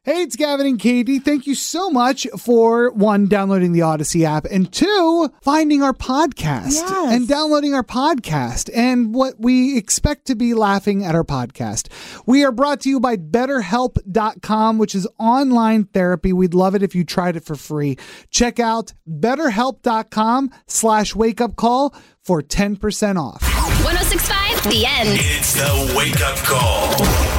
Hey, it's Gavin and Katie. Thank you so much for, one, downloading the Odyssey app, and two, finding our podcast and downloading our podcast and what we expect to be laughing at our podcast. We are brought to you by BetterHelp.com, which is online therapy. We'd love it if you tried it for free. Check out BetterHelp.com/wakeupcall for 10% off. 106.5, The End. It's the Wake Up Call.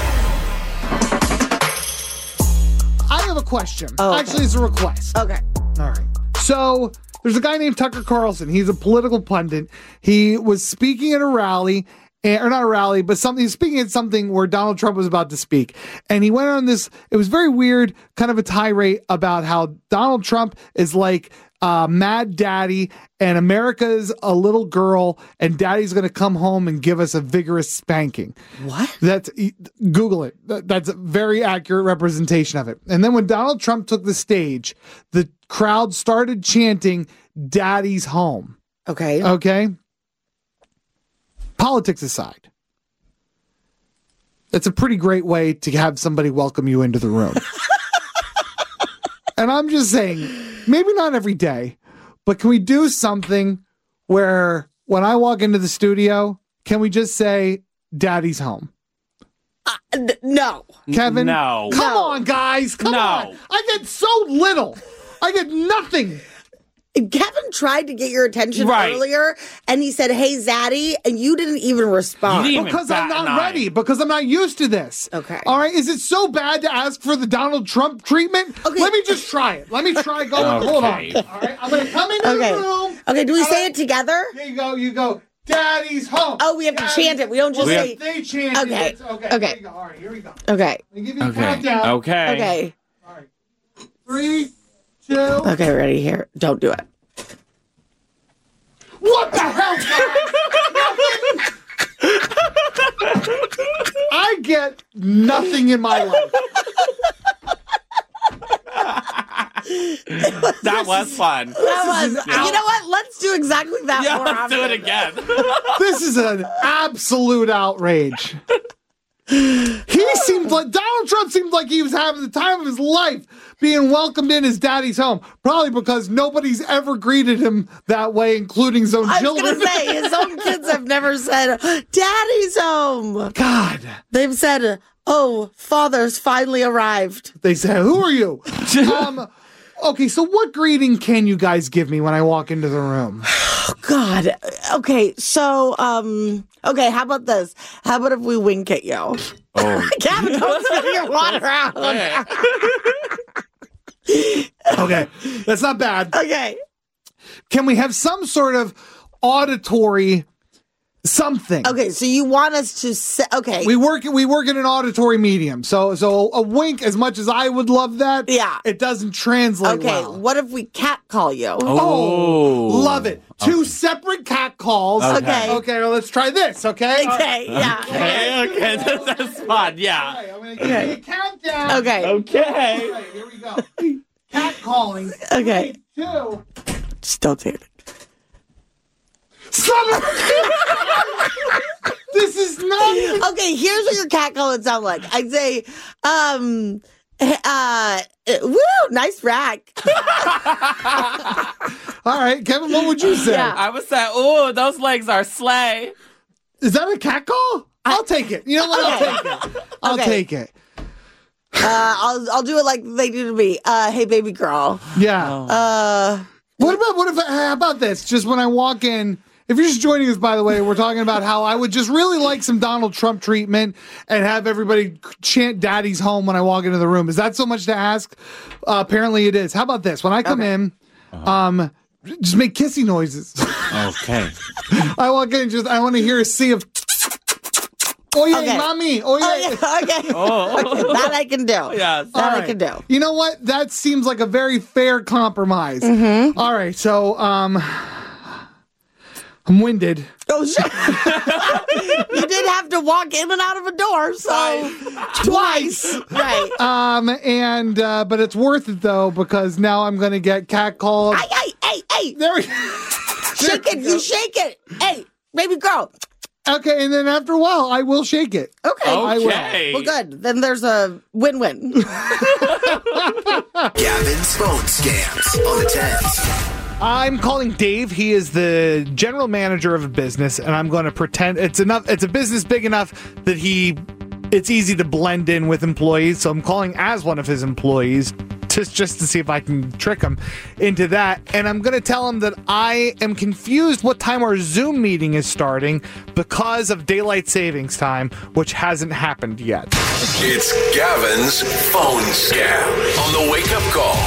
I have a question. Actually, it's a request. Okay. All right. So there's a guy named Tucker Carlson. He's a political pundit. He was speaking at a rally, or not a rally, but he's speaking at something where Donald Trump was about to speak. And he went on this, it was very weird, kind of a tirade about how Donald Trump is like Mad Daddy, and America's a little girl, and Daddy's going to come home and give us a vigorous spanking. What? Google it. That's a very accurate representation of it. And then when Donald Trump took the stage, the crowd started chanting, "Daddy's home." Okay. Okay? Politics aside, that's a pretty great way to have somebody welcome you into the room. And I'm just saying, maybe not every day, but can we do something where when I walk into the studio, can we just say, "Daddy's home"? No. Kevin? No. Come on, guys. Come on. I get so little. I get nothing. Kevin tried to get your attention earlier, and he said, "Hey, Zaddy," and you didn't even respond. Because I'm not ready. Because I'm not used to this. Okay. All right. Is it so bad to ask for the Donald Trump treatment? Okay. Let me just try it. Let me try going. Okay. Hold on. All right. I'm going to come into the room. Okay, do we say it together? There you go. You go. "Daddy's home." Oh, we have to chant it. We don't just say... They chant Okay. it. Okay. Okay. Here we go. All right. Here we go. Okay. Let me give you a countdown. Okay. All right. 3, 2. Okay, ready here. Don't do it. What the hell, guys? I get nothing in my life. That was fun. You know what? Let's do exactly that Yeah, more let's often. do it again. This is an absolute outrage. Donald Trump seemed like he was having the time of his life being welcomed in his daddy's home. Probably because nobody's ever greeted him that way, including his own I was children. going to say, his own kids have never said, "Daddy's home." God. They've said, "Oh, father's finally arrived." They say, "Who are you?" Okay, so what greeting can you guys give me when I walk into the room? Oh, God. Okay, so, okay, how about this? How about if we wink at you? Oh. Gavin, don't spill your water out. Okay, that's not bad. Okay. Can we have some sort of auditory something? Okay, so you want us to say, okay. We work in an auditory medium. So a wink, as much as I would love that, Yeah. it doesn't translate Okay, well. what if we cat call you? Oh, love it. Two separate cat calls. Okay. Okay, well, let's try this, okay? Okay, yeah. Okay, that's fun, yeah. All right, I'm going to give you a countdown. Okay. Okay. All right, here we go. Cat calling. Okay. 3, 2. Just don't say it. This is not. Okay, here's what your cat call would sound like. I'd say, woo, nice rack. All right, Kevin, what would you say? Yeah. I would say, "Ooh, those legs are slay." Is that a cat call? I'll take it. You know what? Okay. I'll take it. I'll Okay. take it. I'll do it like they do to me. Hey, baby girl. Yeah. How about this? Just when I walk in, if you're just joining us, by the way, we're talking about how I would just really like some Donald Trump treatment and have everybody chant "Daddy's home" when I walk into the room. Is that so much to ask? Apparently it is. How about this? When I come in, just make kissy noises. Okay. I walk in and I want to hear a sea of "Oye, Okay. mami. Oye." Okay. Oh. Okay, that I can do. Yes. That All I right. can do. You know what? That seems like a very fair compromise. Mm-hmm. All right, so I'm winded. Oh, shit. You did have to walk in and out of a door, so twice. Right. But it's worth it though, because now I'm gonna get catcalled. Hey. There we Shake it. You shake it. Hey, baby girl. Okay, and then after a while, I will shake it. Okay. I will. Okay. Well, good. Then there's a win-win. I'm calling Dave. He is the general manager of a business, and I'm going to pretend it's a business big enough that it's easy to blend in with employees. So I'm calling as one of his employees just to see if I can trick him into that. And I'm going to tell him that I am confused what time our Zoom meeting is starting because of daylight savings time, which hasn't happened yet. It's Gavin's phone scam on the Wake Up Call.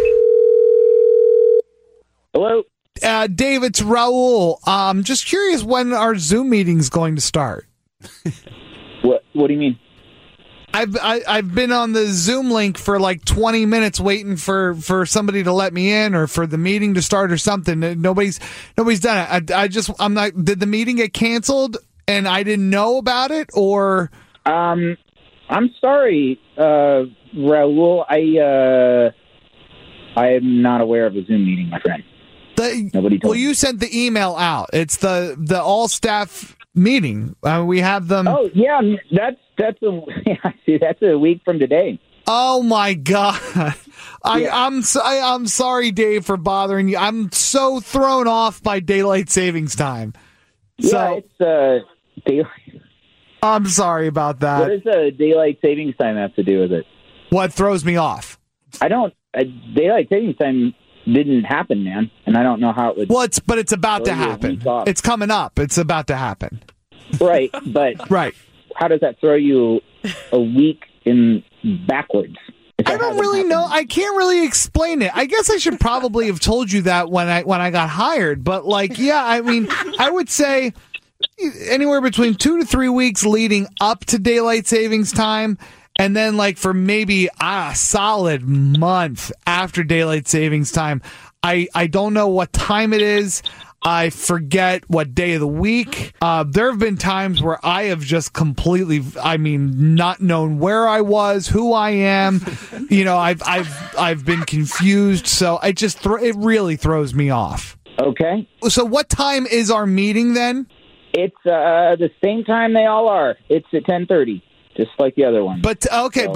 Hello? Dave, it's Raul. Just curious when our Zoom meeting's going to start. What do you mean? I've been on the Zoom link for like 20 minutes waiting for somebody to let me in or for the meeting to start or something. Nobody's done it. I'm not. Did the meeting get canceled and I didn't know about it, or? I'm sorry, Raul. I am not aware of a Zoom meeting, my friend. Nobody told me. You sent the email out. It's the all staff meeting. We have them. Oh yeah, that's a week from today. Oh my God! I'm sorry, Dave, for bothering you. I'm so thrown off by daylight savings time. Yeah, it's daylight. I'm sorry about that. What does daylight savings time have to do with it? What throws me off? I don't. Daylight savings time didn't happen, man, and I don't know how it would. Well, it's about to happen. It's coming up. It's about to happen. Right, but right. How does that throw you a week in backwards? I don't really know. I can't really explain it. I guess I should probably have told you that when I got hired. But I mean, I would say anywhere between 2 to 3 weeks leading up to daylight savings time. And then for maybe a solid month after daylight savings time, I don't know what time it is. I forget what day of the week. There have been times where I have just completely, not known where I was, who I am. I've been confused. So it really throws me off. Okay. So what time is our meeting then? It's the same time they all are. It's at 10:30. Just like the other one. But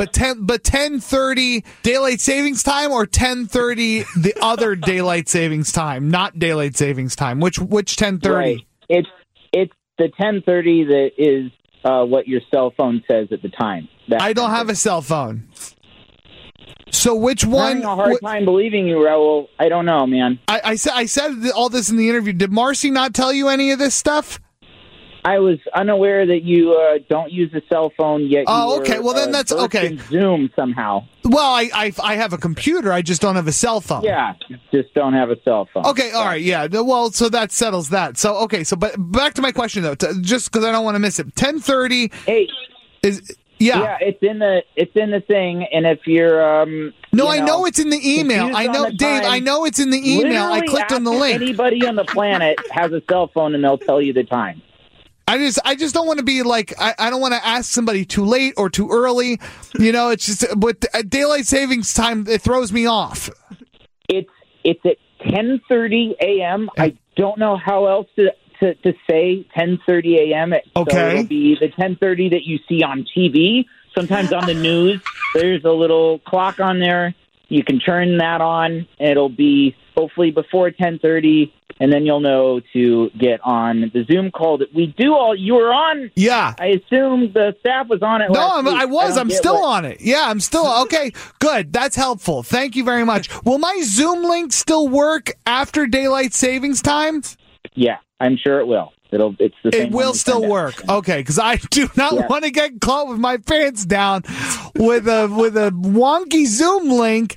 10:30 daylight savings time or 10:30 the other daylight savings time, not daylight savings time. Which 10:30? Right. It's the 10:30 that is what your cell phone says at the time. I don't have a cell phone. So which one? I'm having a hard time believing you, Raul. I don't know, man. I said all this in the interview. Did Marcy not tell you any of this stuff? I was unaware that you don't use a cell phone yet. Oh, okay. Well, then that's okay. In Zoom somehow. Well, I have a computer. I just don't have a cell phone. Yeah, just don't have a cell phone. Okay, all right, yeah. Well, so that settles that. So, okay, but back to my question though, just because I don't want to miss it. 10:30. Hey, is. Yeah, it's in the thing, and if you're no, I know it's in the email. I know, Dave. I know it's in the email. I clicked on the link. Anybody on the planet has a cell phone, and they'll tell you the time. I just don't want to be I don't want to ask somebody too late or too early. It's just with daylight savings time, it throws me off. It's at 10:30 a.m. I don't know how else to say 10:30 a.m. Okay. So it'll be the 10:30 that you see on TV. Sometimes on the news, there's a little clock on there. You can turn that on, and it'll be hopefully before 10:30. And then you'll know to get on the Zoom call that we do all. You were on. Yeah. I assume the staff was on it. No, I was. I'm still on it. Yeah, I'm still. Okay, good. That's helpful. Thank you very much. Will my Zoom link still work after daylight savings time? Yeah, I'm sure it will. It's the same. It will still work. Okay, because I do not want to get caught with my pants down with a wonky Zoom link.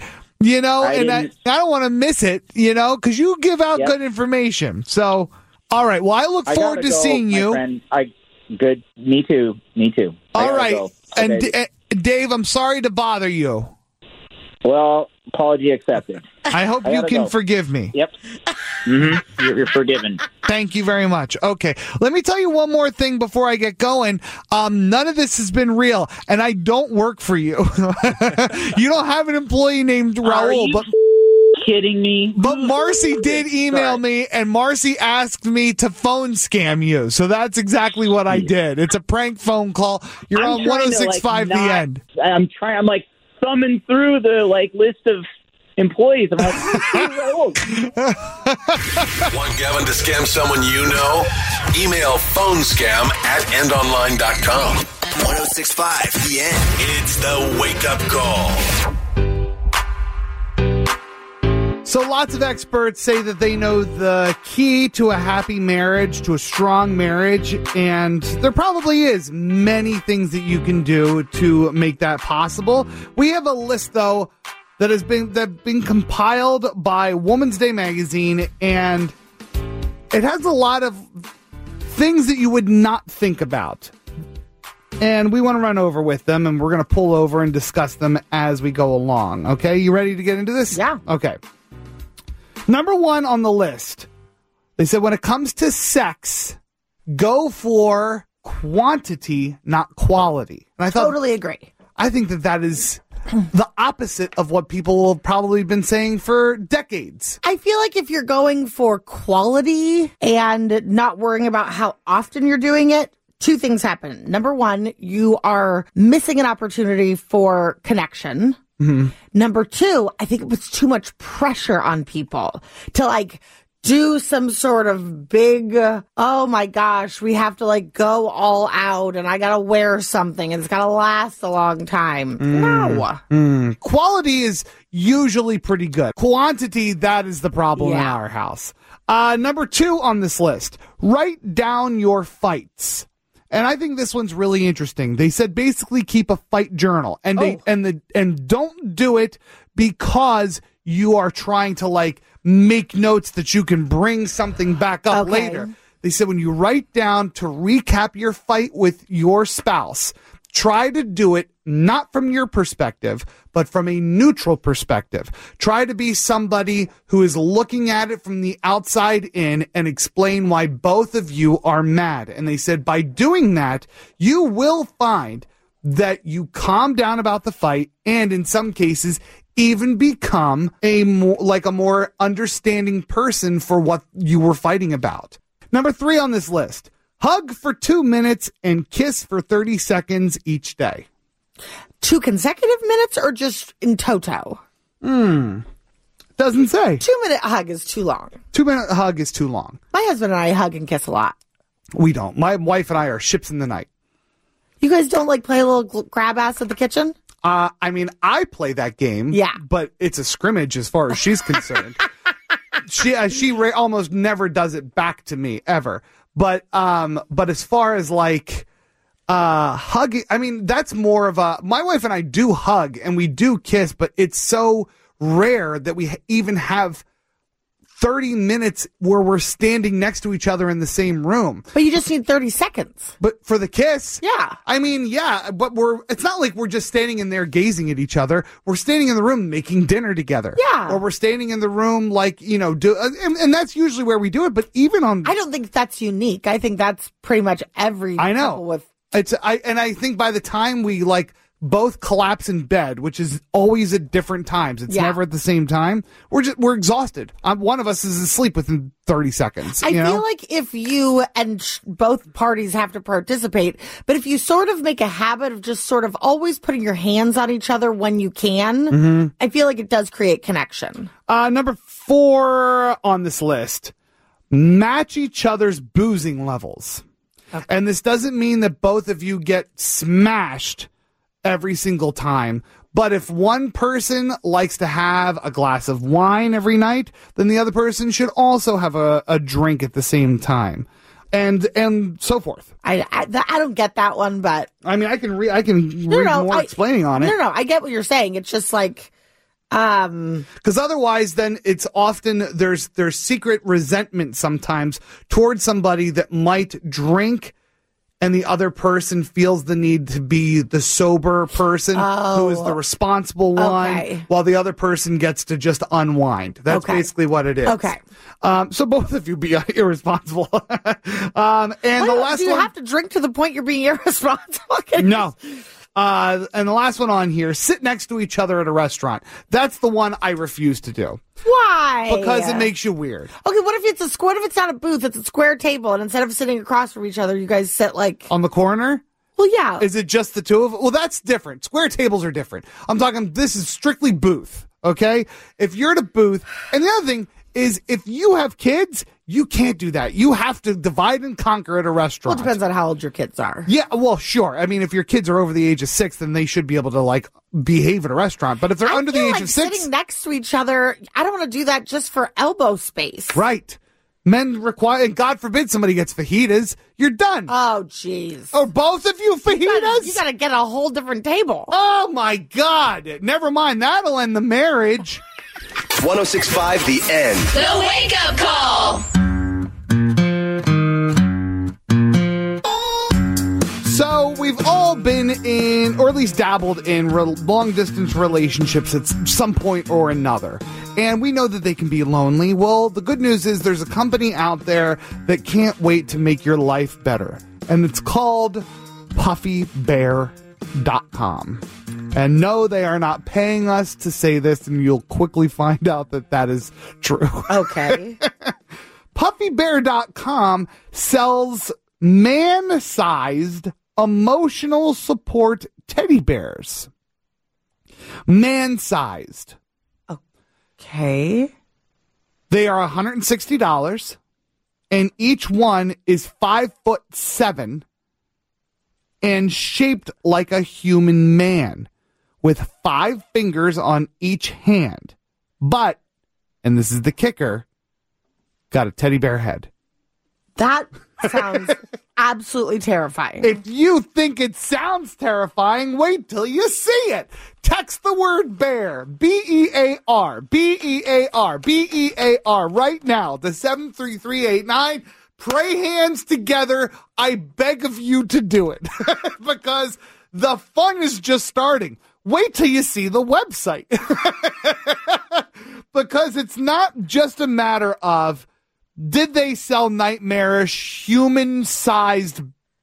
I don't want to miss it, because you give out good information. So, all right. Well, I look forward to seeing you. Friend. Good. Me too. All right. And Dave, I'm sorry to bother you. Well, apology accepted. I hope you can forgive me. Yep. Mm-hmm. You're forgiven. Thank you very much. Okay. Let me tell you one more thing before I get going. None of this has been real, and I don't work for you. You don't have an employee named Raul. Are you kidding me? But Marcy did email me, and Marcy asked me to phone scam you. So that's exactly what I did. It's a prank phone call. You're on 106.5 The End. I'm thumbing through the list of employees. I'm like, oh. Want Gavin to scam someone you know? Email phonescam@endonline.com. 1065 The End. It's the Wake Up Call. So lots of experts say that they know the key to a happy marriage, to a strong marriage, and there probably is many things that you can do to make that possible. We have a list, though, that has been compiled by Woman's Day magazine, and it has a lot of things that you would not think about. And we want to run over with them, and we're going to pull over and discuss them as we go along. Okay, you ready to get into this? Yeah. Okay. Number one on the list, they said when it comes to sex, go for quantity, not quality. And I thought, Totally agree. I think that is the opposite of what people have probably been saying for decades. I feel like if you're going for quality and not worrying about how often you're doing it, two things happen. Number one, you are missing an opportunity for connection. Mm-hmm. Number two, I think it puts too much pressure on people to like do some sort of big, oh my gosh, we have to like go all out and I gotta wear something and it's gotta last a long time. No. Quality is usually pretty good. Quantity, that is the problem in Yeah. our house. Number two on this list, write down your fights. And I think this one's really interesting. They said basically keep a fight journal, and and don't do it because you are trying to like make notes that you can bring something back up Okay. later. They said when you write down to recap your fight with your spouse, try to do it not from your perspective, but from a neutral perspective. Try to be somebody who is looking at it from the outside in and explain why both of you are mad. And they said by doing that, you will find that you calm down about the fight and in some cases even become a more understanding person for what you were fighting about. Number three on this list, hug for 2 minutes and kiss for 30 seconds each day. 2 consecutive minutes or just in toto? Doesn't say. 2-minute hug is too long. 2-minute hug is too long. My husband and I hug and kiss a lot. We don't. My wife and I are ships in the night. You guys don't like play a little grab ass at the kitchen? I mean, I play that game. Yeah. But it's a scrimmage as far as she's concerned. She almost never does it back to me ever. But as far as like hugging, I mean, that's more of a, my wife and I do hug and we do kiss, but it's so rare that we even have 30 minutes where we're standing next to each other in the same room. But you just need 30 seconds. But for the kiss, Yeah. I mean, yeah, but it's not like we're just standing in there gazing at each other. We're standing in the room making dinner together. Yeah. Or we're standing in the room like, and that's usually where we do it. But even on, I don't think that's unique. I think that's pretty much every I know. couple with. I think by the time we like both collapse in bed, which is always at different times, it's Yeah. never at the same time. We're exhausted. One of us is asleep within 30 seconds. I feel like if you and both parties have to participate, but if you sort of make a habit of just sort of always putting your hands on each other when you can, I feel like it does create connection. Number 4 on this list, match each other's boozing levels. Okay. And this doesn't mean that both of you get smashed every single time. But if one person likes to have a glass of wine every night, then the other person should also have a drink at the same time. And so forth. I don't get that one, but I mean, I can read more explaining on it. No, I get what you're saying. It's just like, because otherwise then it's often there's secret resentment sometimes towards somebody that might drink and the other person feels the need to be the sober person who is the responsible one while the other person gets to just unwind. That's basically what it is. Okay. So both of you be irresponsible. And the last do you one, have to drink to the point you're being irresponsible? no. And the last one on here, sit next to each other at a restaurant. That's the one I refuse to do. Why? Because it makes you weird. Okay, what if it's not a booth, it's a square table, and instead of sitting across from each other, you guys sit like On the corner? Well, yeah. Is it just the two of them? Well, that's different. Square tables are different. I'm talking, this is strictly booth. Okay? If you're at a booth, and the other thing is if you have kids, you can't do that. You have to divide and conquer at a Well, restaurant. it depends on how old your kids are. Yeah, well, sure. I mean, if your kids are over the age of 6, then they should be able to, like, behave at a restaurant. But if they're under the feel age like of 6... sitting next to each other, I don't want to do that just for elbow space. Right. Men require, and God forbid somebody gets fajitas, you're done. Oh, jeez. Or both of you fajitas? You got to get a whole different table. Oh, my God. Never mind. That'll end the marriage. 1065 The End. The Wake Up Call. So we've all been in, or at least dabbled in, long-distance relationships at some point or another. And we know that they can be lonely. Well, the good news is there's a company out there that can't wait to make your life better. And it's called PuffyBear.com. And no, they are not paying us to say this, and you'll quickly find out that that is true. Okay. PuffyBear.com sells man-sized emotional support teddy bears. Man-sized. Okay. They are $160, and each one is 5'7" and shaped like a human man with 5 fingers on each hand. But, and this is the kicker, got a teddy bear head. That sounds absolutely terrifying. If you think it sounds terrifying, wait till you see it. Text the word bear, B-E-A-R, B-E-A-R, B-E-A-R right now to 73389. Pray hands together. I beg of you to do it because the fun is just starting. Wait till you see the website because it's not just a matter of did they sell nightmarish human-sized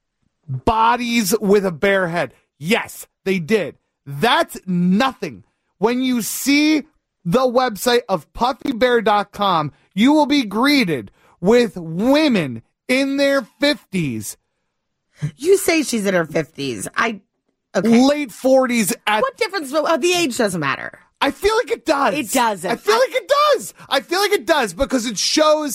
bodies with a bear head? Yes, they did. That's nothing. When you see the website of PuffyBear.com, you will be greeted with women in their 50s. You say she's in her 50s. Okay. Late 40s. What difference? The age doesn't matter. I feel like it does. It doesn't. I feel like it does. I feel like it does because it shows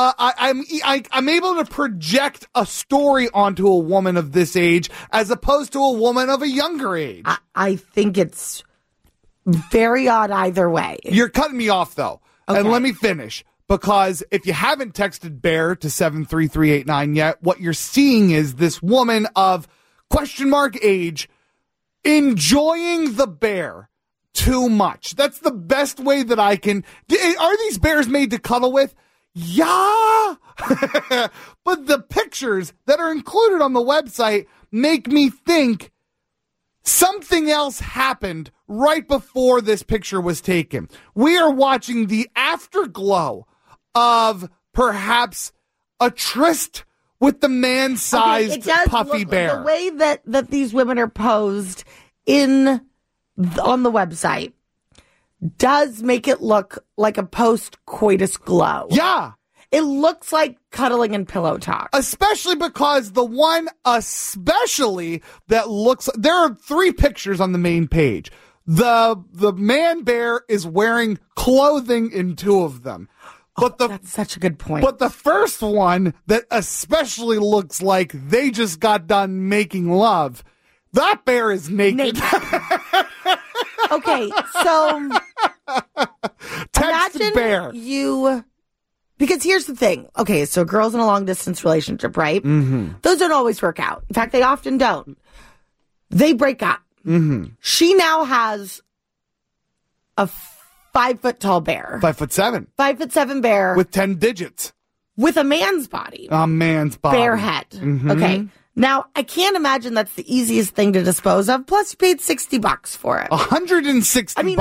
I'm able to project a story onto a woman of this age as opposed to a woman of a younger age. I think it's very odd either way. You're cutting me off, though. Okay. And let me finish. Because if you haven't texted bear to 73389 yet, what you're seeing is this woman of question mark age enjoying the bear too much. That's the best way that I can. Are these bears made to cuddle with? Yeah. But the pictures that are included on the website make me think something else happened right before this picture was taken. We are watching the afterglow of perhaps a tryst with the man-sized puffy bear. The way that these women are posed on the website does make it look like a post-coitus glow. Yeah. It looks like cuddling and pillow talk. Especially because the one that looks, there are 3 pictures on the main page. The man bear is wearing clothing in 2 of them. But that's such a good point. But the first one that especially looks like they just got done making love, that bear is naked. Okay, so Text imagine bear. Because here's the thing. Okay, so girls in a long distance relationship, right? Mm-hmm. Those don't always work out. In fact, they often don't. They break up. Mm-hmm. She now has a 5-foot tall bear. 5'7". 5'7" bear. With 10 digits. With a man's body. A man's body. Bear head. Mm-hmm. Okay. Now, I can't imagine that's the easiest thing to dispose of. Plus, you paid $60 for it. $160. I mean,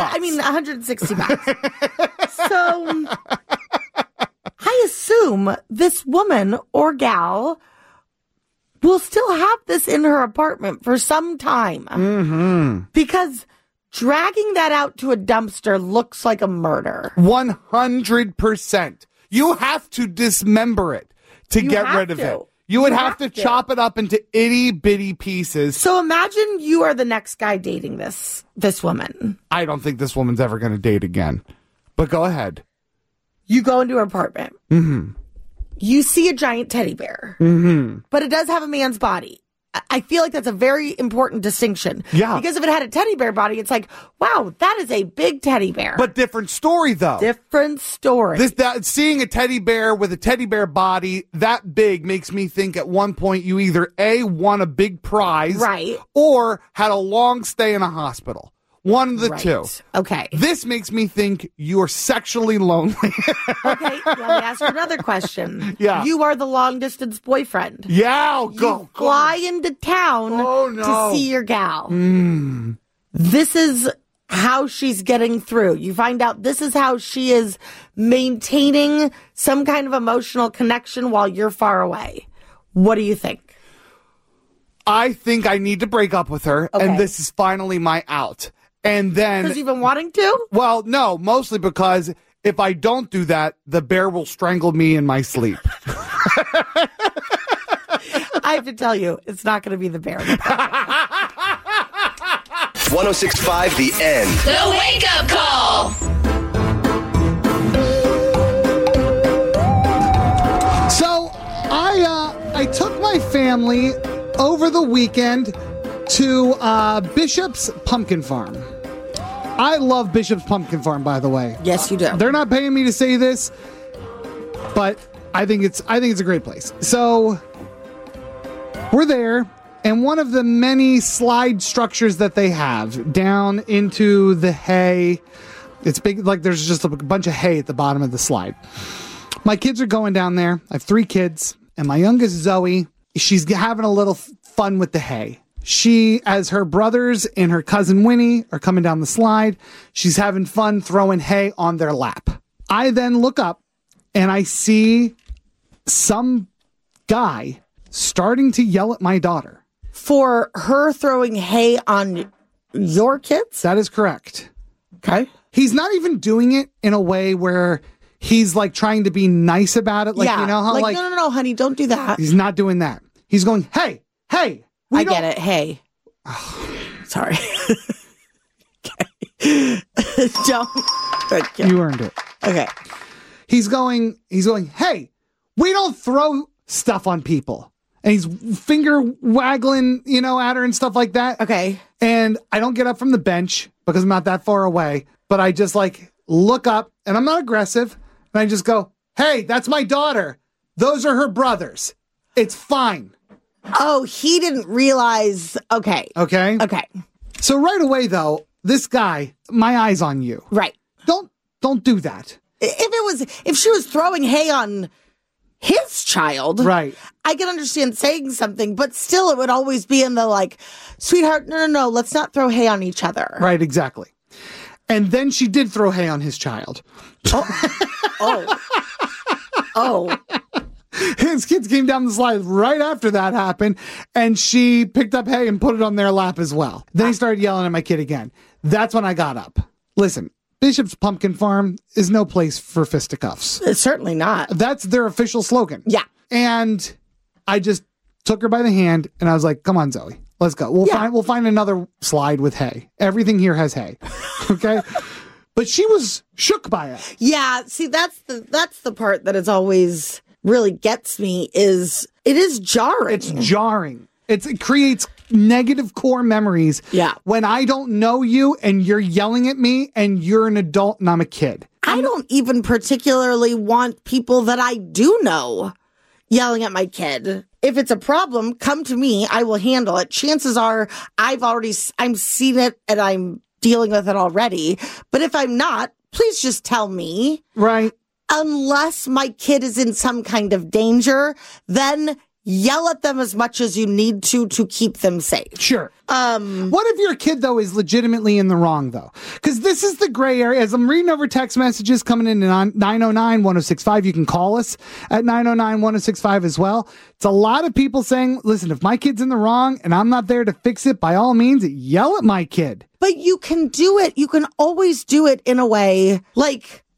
$160. So, I assume this woman or gal will still have this in her apartment for some time. Mm-hmm. Because dragging that out to a dumpster looks like a murder. 100%. You have to dismember it to get rid of it. You would have to chop it up into itty bitty pieces. So imagine you are the next guy dating this woman. I don't think this woman's ever going to date again. But go ahead. You go into her apartment. Mm-hmm. You see a giant teddy bear. Mm-hmm. But it does have a man's body. I feel like that's a very important distinction. Yeah. Because if it had a teddy bear body, it's like, wow, that is a big teddy bear. But different story, though. Different story. Seeing a teddy bear with a teddy bear body that big makes me think at one point you either A, won a big prize, right, or had a long stay in a hospital. One of the two. Okay. This makes me think you're sexually lonely. Okay, let me ask you another question. Yeah. You are the long-distance boyfriend. Yeah, You fly into town to see your gal. This is how she's getting through. You find out this is how she is maintaining some kind of emotional connection while you're far away. What do you think? I think I need to break up with her, and this is finally my out. And then... Because you've been wanting to? Well, no, mostly because if I don't do that, the bear will strangle me in my sleep. I have to tell you, it's not going to be the bear. 106.5 The End. The Wake Up Call. So I took my family over the weekend to Bishop's Pumpkin Farm. I love Bishop's Pumpkin Farm, by the way. Yes, you do. They're not paying me to say this, but I think it's a great place. So we're there, and one of the many slide structures that they have down into the hay. It's big, like there's just a bunch of hay at the bottom of the slide. My kids are going down there. I have 3 kids, and my youngest Zoe, she's having a little fun with the hay. She, as her brothers and her cousin Winnie are coming down the slide, she's having fun throwing hay on their lap. I then look up and I see some guy starting to yell at my daughter. For her throwing hay on your kids? That is correct. Okay. He's not even doing it in a way where he's like trying to be nice about it. Like, you know how like, no, honey, don't do that. He's not doing that. He's going, hey. I get it. Hey. Sorry. Okay. Don't. Okay. You earned it. Okay. He's going, hey, we don't throw stuff on people. And he's finger waggling, at her and stuff like that. Okay. And I don't get up from the bench because I'm not that far away, but I just look up and I'm not aggressive. And I just go, hey, that's my daughter. Those are her brothers. It's fine. Oh, he didn't realize. Okay. Okay. So right away, though, this guy, my eyes on you. Right. Don't do that. If she was throwing hay on his child, right, I can understand saying something, but still it would always be in the sweetheart, no, let's not throw hay on each other. Right, exactly. And then she did throw hay on his child. Oh. His kids came down the slide right after that happened, and she picked up hay and put it on their lap as well. Then he started yelling at my kid again. That's when I got up. Listen, Bishop's Pumpkin Farm is no place for fisticuffs. It's certainly not. That's their official slogan. Yeah. And I just took her by the hand, and I was like, come on, Zoe, let's go. We'll find another slide with hay. Everything here has hay. Okay? But she was shook by it. Yeah, see, that's the part that is always really gets me is it is jarring. It's jarring. It creates negative core memories. Yeah. When I don't know you and you're yelling at me and you're an adult and I'm a kid. I don't even particularly want people that I do know yelling at my kid. If it's a problem, come to me. I will handle it. Chances are I'm seeing it and I'm dealing with it already. But if I'm not, please just tell me. Right. Unless my kid is in some kind of danger, then yell at them as much as you need to keep them safe. Sure. What if your kid, though, is legitimately in the wrong, though? Because this is the gray area. As I'm reading over text messages coming in 909-1065, you can call us at 909-1065 as well. It's a lot of people saying, listen, if my kid's in the wrong and I'm not there to fix it, by all means, yell at my kid. But you can do it. You can always do it in a way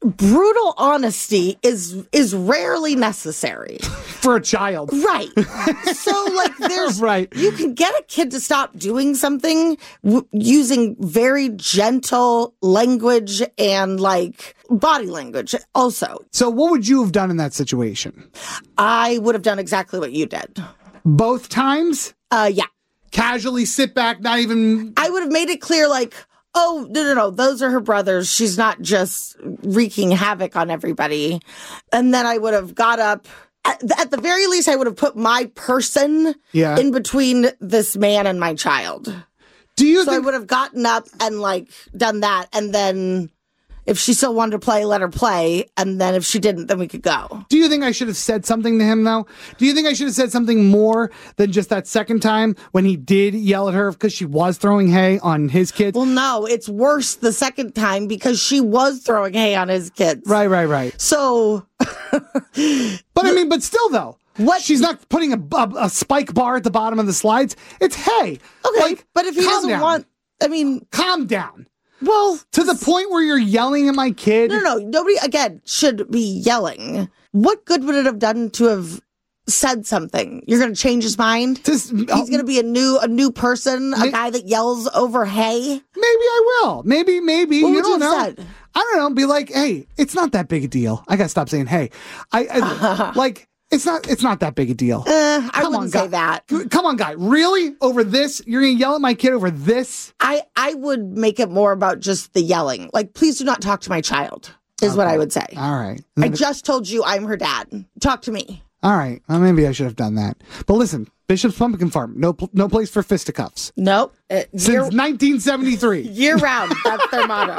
brutal honesty is rarely necessary. For a child. Right. So, like, there's Right. You can get a kid to stop doing something using very gentle language and like body language also. So what would you have done in that situation? I would have done exactly what you did. Both times? Yeah. Casually sit back, not even... I would have made it clear, like, oh, no, those are her brothers. She's not just wreaking havoc on everybody. And then I would have got up. At the very least, I would have put my person in between this man and my child. Do you So I think... would have gotten up and, like, done that. And then if she still wanted to play, let her play. And then if she didn't, then we could go. Do you think I should have said something to him, though? Do you think I should have said something more than just that second time when he did yell at her because she was throwing hay on his kids? Well, no, it's worse the second time because she was throwing hay on his kids. Right. So... But I mean, but still, though. What? She's not putting a spike bar at the bottom of the slides. It's hay. Okay, Like, but if he calm doesn't down. want... I mean, Calm down. well... To the point where you're yelling at my kid. No. Nobody, again, should be yelling. What good would it have done to have said something? You're going to change his mind? Just, He's going to be a new person, a guy that yells over hay? Maybe I will. Maybe. What you would don't you know. have said? I don't know. Be like, hey, it's not that big a deal. I gotta stop saying hey. Like, it's not that big a deal. I Come wouldn't on, say guy. that. Come on, guy. Really? Over this? You're gonna yell at my kid over this? I would make it more about just the yelling. Like, please do not talk to my child, is what I would say. All right. I just told you I'm her dad. Talk to me. All right. Well, maybe I should have done that. But listen, Bishop's Pumpkin Farm, no place for fisticuffs. Nope. Since 1973. Year round. That's their motto.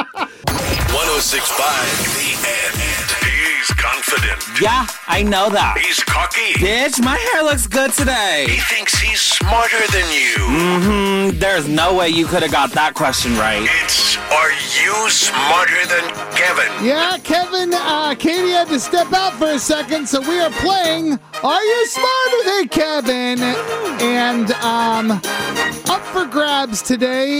106.5 The End. He's confident. Yeah, I know that. He's cocky. Bitch, my hair looks good He today. thinks he's smarter than you. There's no way you could have got that question right. It's Are You Smarter Than Kevin? Yeah, Kevin, Katie had to step out for a second, so we are playing Are You Smarter Than Kevin? And up for grabs today,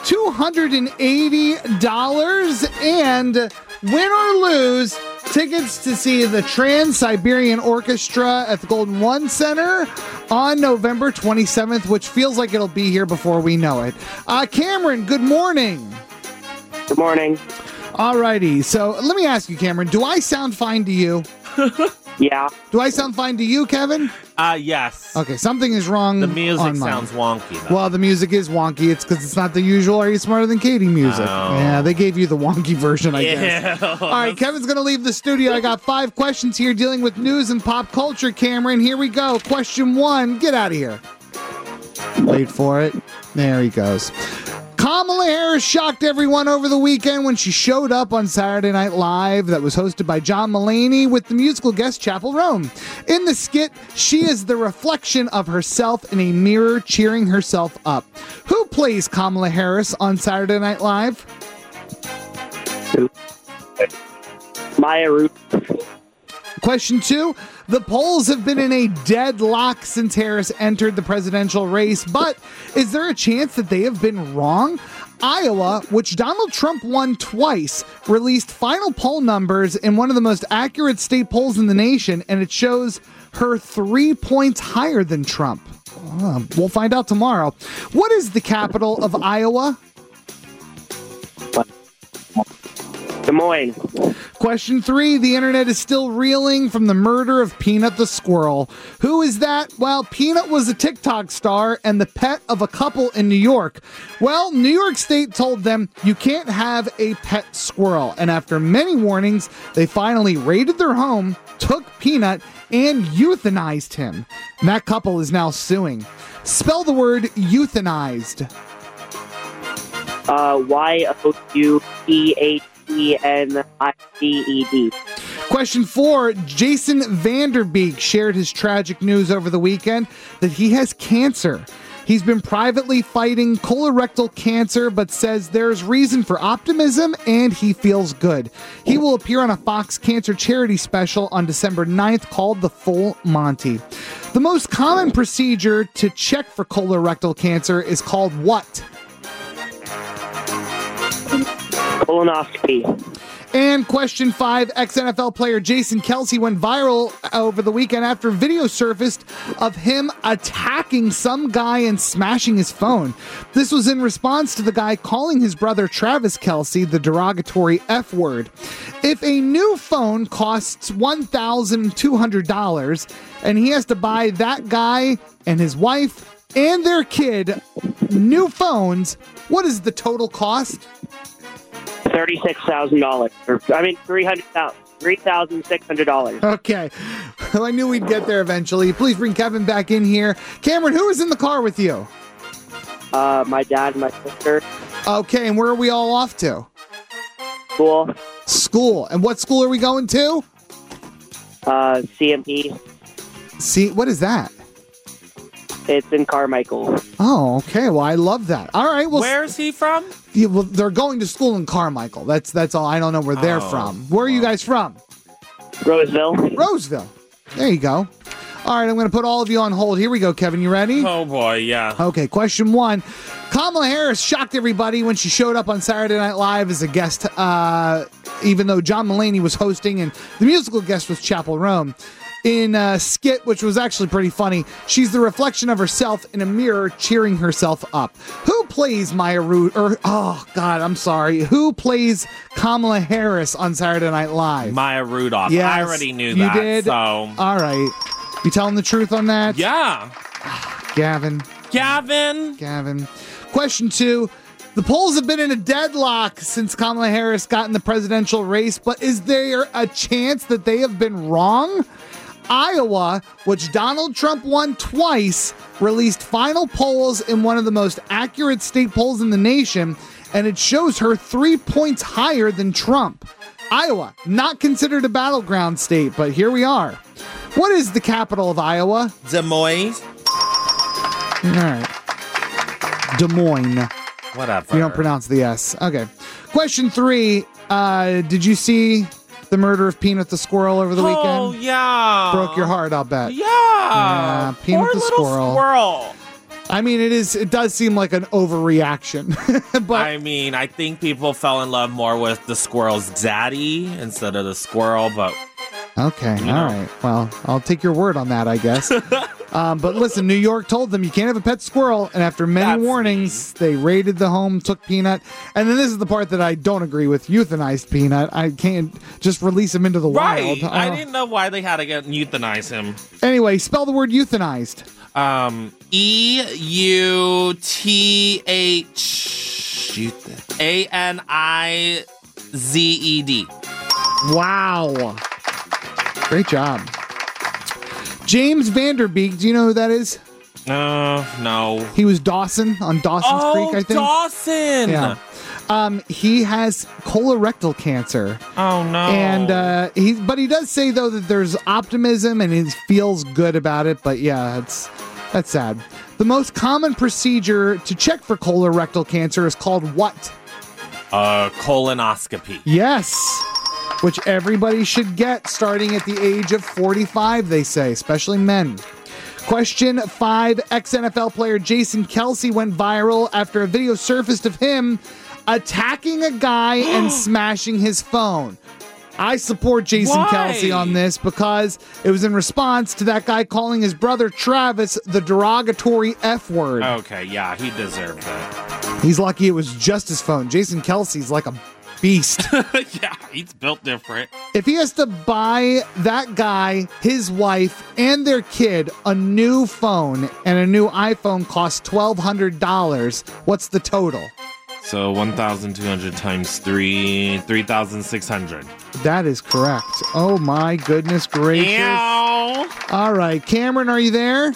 $280, and win or lose, tickets to see the Trans-Siberian Orchestra at the Golden One Center on November 27th, which feels like it'll be here before we know it. Cameron, good morning. Good morning. Alrighty, so let me ask you, Cameron, do I sound fine to you? Yeah. Do I sound fine to you, Kevin? Yes. Okay, something is wrong. The music on mine. sounds wonky, though. Well, the music is wonky. It's because it's not the usual Are You Smarter Than Katie music. Oh. Yeah, they gave you the wonky version, I guess. Yeah. All right, Kevin's going to leave the studio. I got 5 questions here dealing with news and pop culture, Cameron. Here we go. Question 1. Get out of here. Wait for it. There he goes. Kamala Harris shocked everyone over the weekend when she showed up on Saturday Night Live that was hosted by John Mulaney with the musical guest Chappell Roan. In the skit, she is the reflection of herself in a mirror cheering herself up. Who plays Kamala Harris on Saturday Night Live? Maya Rudolph. Question 2. The polls have been in a deadlock since Harris entered the presidential race, but is there a chance that they have been wrong? Iowa, which Donald Trump won twice, released final poll numbers in one of the most accurate state polls in the nation, and it shows her 3 points higher than Trump. We'll find out tomorrow. What is the capital of Iowa? Des Moines. Question 3. The internet is still reeling from the murder of Peanut the squirrel. Who is that? Well, Peanut was a TikTok star and the pet of a couple in New York. Well, New York State told them you can't have a pet squirrel. And after many warnings, they finally raided their home, took Peanut, and euthanized him. And that couple is now suing. Spell the word euthanized. Youthenized. Question 4. Jason Vanderbeek shared his tragic news over the weekend that he has cancer. He's been privately fighting colorectal cancer, but says there's reason for optimism and he feels good. He will appear on a Fox Cancer charity special on December 9th called The Full Monty. The most common procedure to check for colorectal cancer is called what? Colonoscopy. And question 5, ex-NFL player Jason Kelce went viral over the weekend after video surfaced of him attacking some guy and smashing his phone. This was in response to the guy calling his brother Travis Kelce the derogatory F word. If a new phone costs $1,200 and he has to buy that guy and his wife and their kid new phones, what is the total cost? $36,000. $3,600. Okay. Well, I knew we'd get there eventually. Please bring Kevin back in here. Cameron, who is in the car with you? My dad and my sister. Okay, and where are we all off to? School. School. And what school are we going to? CMP. See, what is that? It's in Carmichael. Oh, okay. Well, I love that. All right. Well, Where is he from? well, they're going to school in Carmichael. That's all. I don't know where they're from. Where are you guys from? Roseville. Roseville. There you go. All right, I'm going to put all of you on hold. Here we go, Kevin. You ready? Oh, boy, yeah. Okay, question 1. Kamala Harris shocked everybody when she showed up on Saturday Night Live as a guest, even though John Mulaney was hosting and the musical guest was Chappell Roan. In a skit, which was actually pretty funny, she's the reflection of herself in a mirror cheering herself up. Who plays Maya Rudolph? Oh, God, I'm sorry. Who plays Kamala Harris on Saturday Night Live? Maya Rudolph. Yes, I already knew you that. did? So, All right. You telling the truth on that? yeah. Gavin. Question 2. The polls have been in a deadlock since Kamala Harris got in the presidential race, but is there a chance that they have been wrong? Iowa, which Donald Trump won twice, released final polls in one of the most accurate state polls in the nation, and it shows her 3 points higher than Trump. Iowa, not considered a battleground state, but here we are. What is the capital of Iowa? Des Moines. All right. Des Moines. Whatever. You don't pronounce the S. Okay. Question 3. Did you see the murder of Peanut the squirrel over the weekend? Oh, yeah. Broke your heart, I'll bet. Yeah. Peanut Poor the little squirrel. I mean, it does seem like an overreaction. But I mean, I think people fell in love more with the squirrel's daddy instead of the squirrel, but okay, all right. Well, I'll take your word on that, I guess. But listen, New York told them you can't have a pet squirrel, and after many That's warnings, they raided the home, took Peanut, and then this is the part that I don't agree with: euthanized Peanut. I can't just release him into the wild. I didn't know why they had to euthanize him. Anyway, spell the word euthanized. EUTHANIZED. Wow. Great job. James Vanderbeek, do you know who that is? No. He was Dawson on Dawson's Creek, I think. Dawson! Yeah. He has colorectal cancer. Oh, no. And he does say, though, that there's optimism and he feels good about it. But yeah, that's sad. The most common procedure to check for colorectal cancer is called what? Colonoscopy. Yes. Which everybody should get starting at the age of 45, they say, especially men. Question 5, ex-NFL player Jason Kelce went viral after a video surfaced of him attacking a guy and smashing his phone. I support Jason Kelce on this because it was in response to that guy calling his brother Travis the derogatory F word. Okay, yeah, he deserved it. He's lucky it was just his phone. Jason Kelce's like a beast. Yeah, he's built different. If he has to buy that guy, his wife, and their kid a new phone, and a new iPhone costs $1,200, what's the total? So 1,200 times 3, 3,600. That is correct. Oh my goodness gracious. Ow. All right, Cameron, are you there?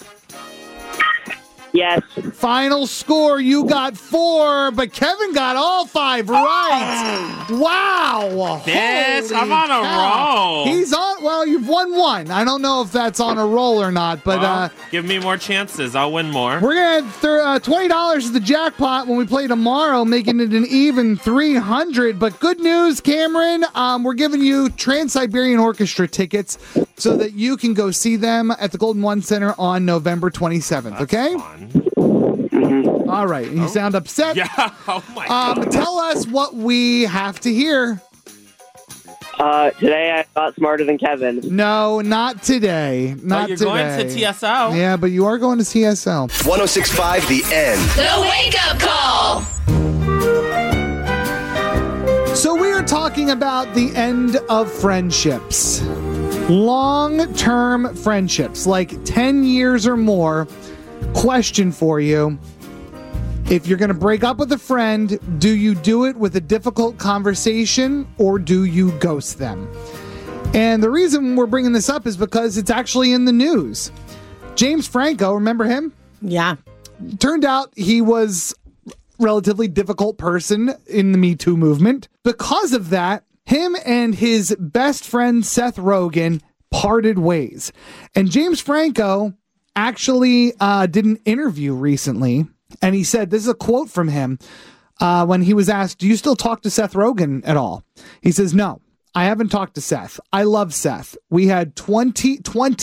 Yes. Final score, you got 4, but Kevin got all 5 right. Wow. Yes, Holy I'm on a cow. roll. He's on, well, you've won 1. I don't know if that's on a roll or not, but Well, give me more chances. I'll win more. we're going to add $20 to the jackpot when we play tomorrow, making it an even 300. But good news, Cameron, we're giving you Trans-Siberian Orchestra tickets so that you can go see them at the Golden One Center on November 27th, That's okay? fun. All right. You sound upset. Yeah. Oh, my God. Tell us what we have to hear. Today I got smarter than Kevin. No, not today. Not you're today. going to TSL. Yeah, but you are going to TSL. 1065 The End. The Wake Up Call. So we are talking about the end of friendships. Long-term friendships, like 10 years or more. Question for you. If you're going to break up with a friend, do you do it with a difficult conversation or do you ghost them? And the reason we're bringing this up is because it's actually in the news. James Franco, remember him? Yeah. Turned out he was a relatively difficult person in the Me Too movement. Because of that, him and his best friend Seth Rogen parted ways. And James Franco actually did an interview recently, and he said, this is a quote from him, when he was asked, do you still talk to Seth Rogen at all? He says, no, I haven't talked to Seth. I love Seth. We had 20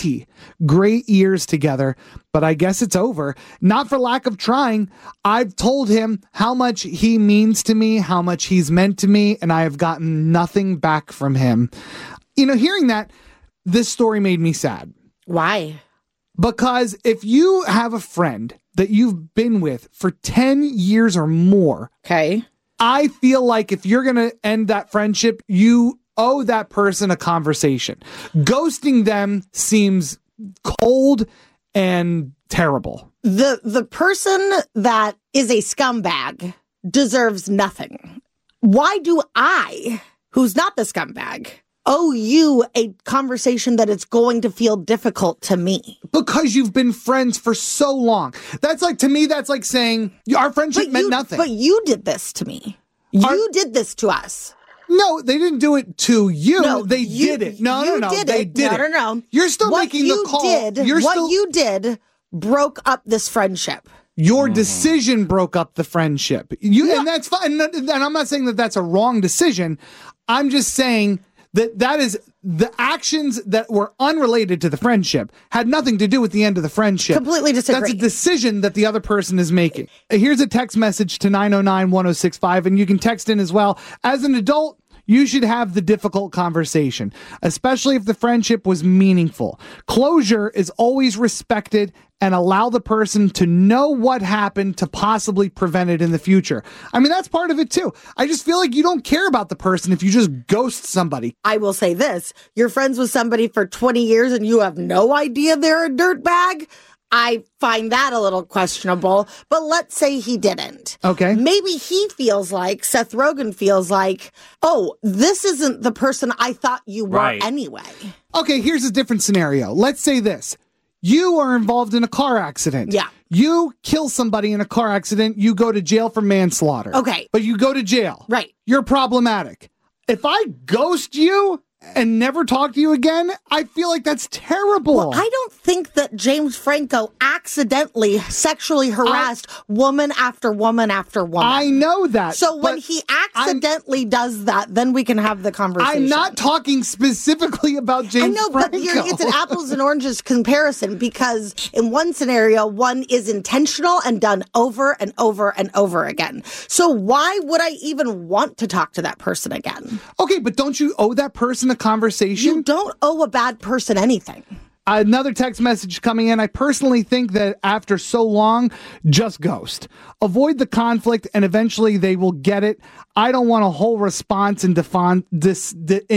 great years together, but I guess it's over. Not for lack of trying. I've told him how much he means to me, how much he's meant to me, and I have gotten nothing back from him. You know, hearing that, this story made me sad. Why? Because if you have a friend that you've been with for 10 years or more, Okay. I feel like if you're going to end that friendship, you owe that person a conversation. Ghosting them seems cold and terrible. The person that is a scumbag deserves nothing. Why do I, who's not the scumbag, owe you a conversation that it's going to feel difficult to me? Because you've been friends for so long. That's like, to me, that's like saying our friendship meant nothing. But you did this to me. You did this to us. No, they didn't do it to you. No, they you- did it. No, you no, did they it. did No, it. no, no. You're still What making you the call. did, you did broke up this friendship. Your decision broke up the friendship. And that's fine. And I'm not saying that that's a wrong decision. I'm just saying that is the actions that were unrelated to the friendship had nothing to do with the end of the friendship. Completely disagree. That's a decision that the other person is making. Here's a text message to 909-1065, and you can text in as well. As an adult, you should have the difficult conversation, especially if the friendship was meaningful. Closure is always respected and allow the person to know what happened to possibly prevent it in the future. I mean, that's part of it too. I just feel like you don't care about the person if you just ghost somebody. I will say this. You're friends with somebody for 20 years and you have no idea they're a dirtbag. I find that a little questionable, but let's say he didn't. Okay. Maybe he feels like, Seth Rogen feels like, oh, this isn't the person I thought you were Right. anyway. Okay, here's a different scenario. Let's say this. You are involved in a car accident. Yeah. You kill somebody in a car accident. You go to jail for manslaughter. Okay. But you go to jail. Right. You're problematic. If I ghost you and never talk to you again, I feel like that's terrible. Well, I don't think that James Franco accidentally sexually harassed woman after woman after woman. I know that. So when but he accidentally does that, then we can have the conversation. I'm not talking specifically about James I know, Franco. but it's an apples and oranges comparison because in one scenario, one is intentional and done over and over and over again. So why would I even want to talk to that person again? Okay, but don't you owe that person a conversation? You don't owe a bad person anything. Another text message coming in. I personally think that after so long, just ghost. Avoid the conflict and eventually they will get it. I don't want a whole response in defense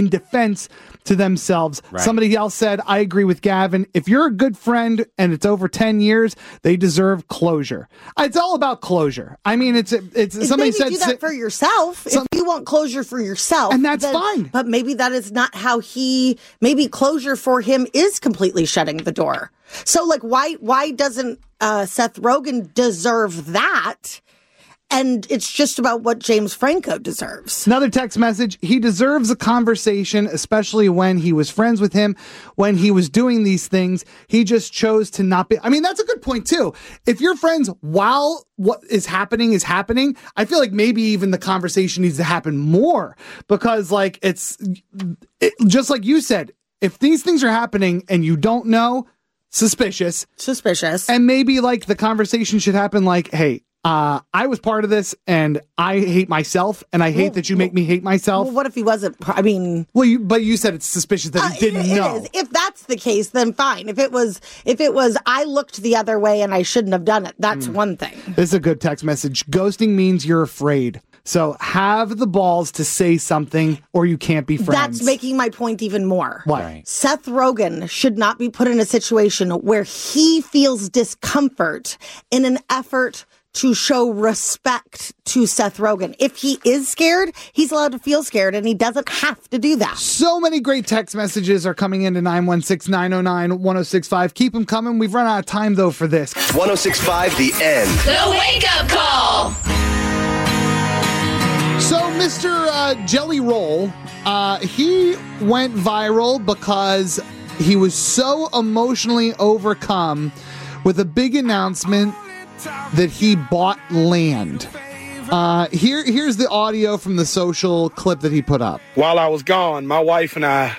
to themselves. Right. Somebody else said, I agree with Gavin. If you're a good friend and it's over 10 years, they deserve closure. It's all about closure. I mean, it's somebody Maybe said do that for yourself. If you want closure for yourself. And that's fine. But maybe that is not how maybe closure for him is completely shutting the door. So like, why doesn't Seth Rogen deserve that? And it's just about what James Franco deserves. Another text message. He deserves a conversation, especially when he was friends with him, when he was doing these things. He just chose to not be. I mean, that's a good point, too. If you're friends while what is happening, I feel like maybe even the conversation needs to happen more because, like, it's just like you said, if these things are happening and you don't know, suspicious. Suspicious. And maybe, like, the conversation should happen like, hey, I was part of this, and I hate myself, and I hate that you make me hate myself. Well, what if he wasn't? I mean, But you said it's suspicious that he didn't know. It is. If that's the case, then fine. If it was, I looked the other way and I shouldn't have done it. That's one thing. This is a good text message. Ghosting means you're afraid. So have the balls to say something, or you can't be friends. That's making my point even more. What? Right. Seth Rogen should not be put in a situation where he feels discomfort in an effort to show respect to Seth Rogen. If he is scared, he's allowed to feel scared, and he doesn't have to do that. So many great text messages are coming into 916-909-1065. Keep them coming. We've run out of time, though, for this. 1065 The End. The Wake Up Call. So, Mr. Jelly Roll, he went viral because he was so emotionally overcome with a big announcement that he bought land. Here's the audio from the social clip that he put up. While I was gone, my wife and I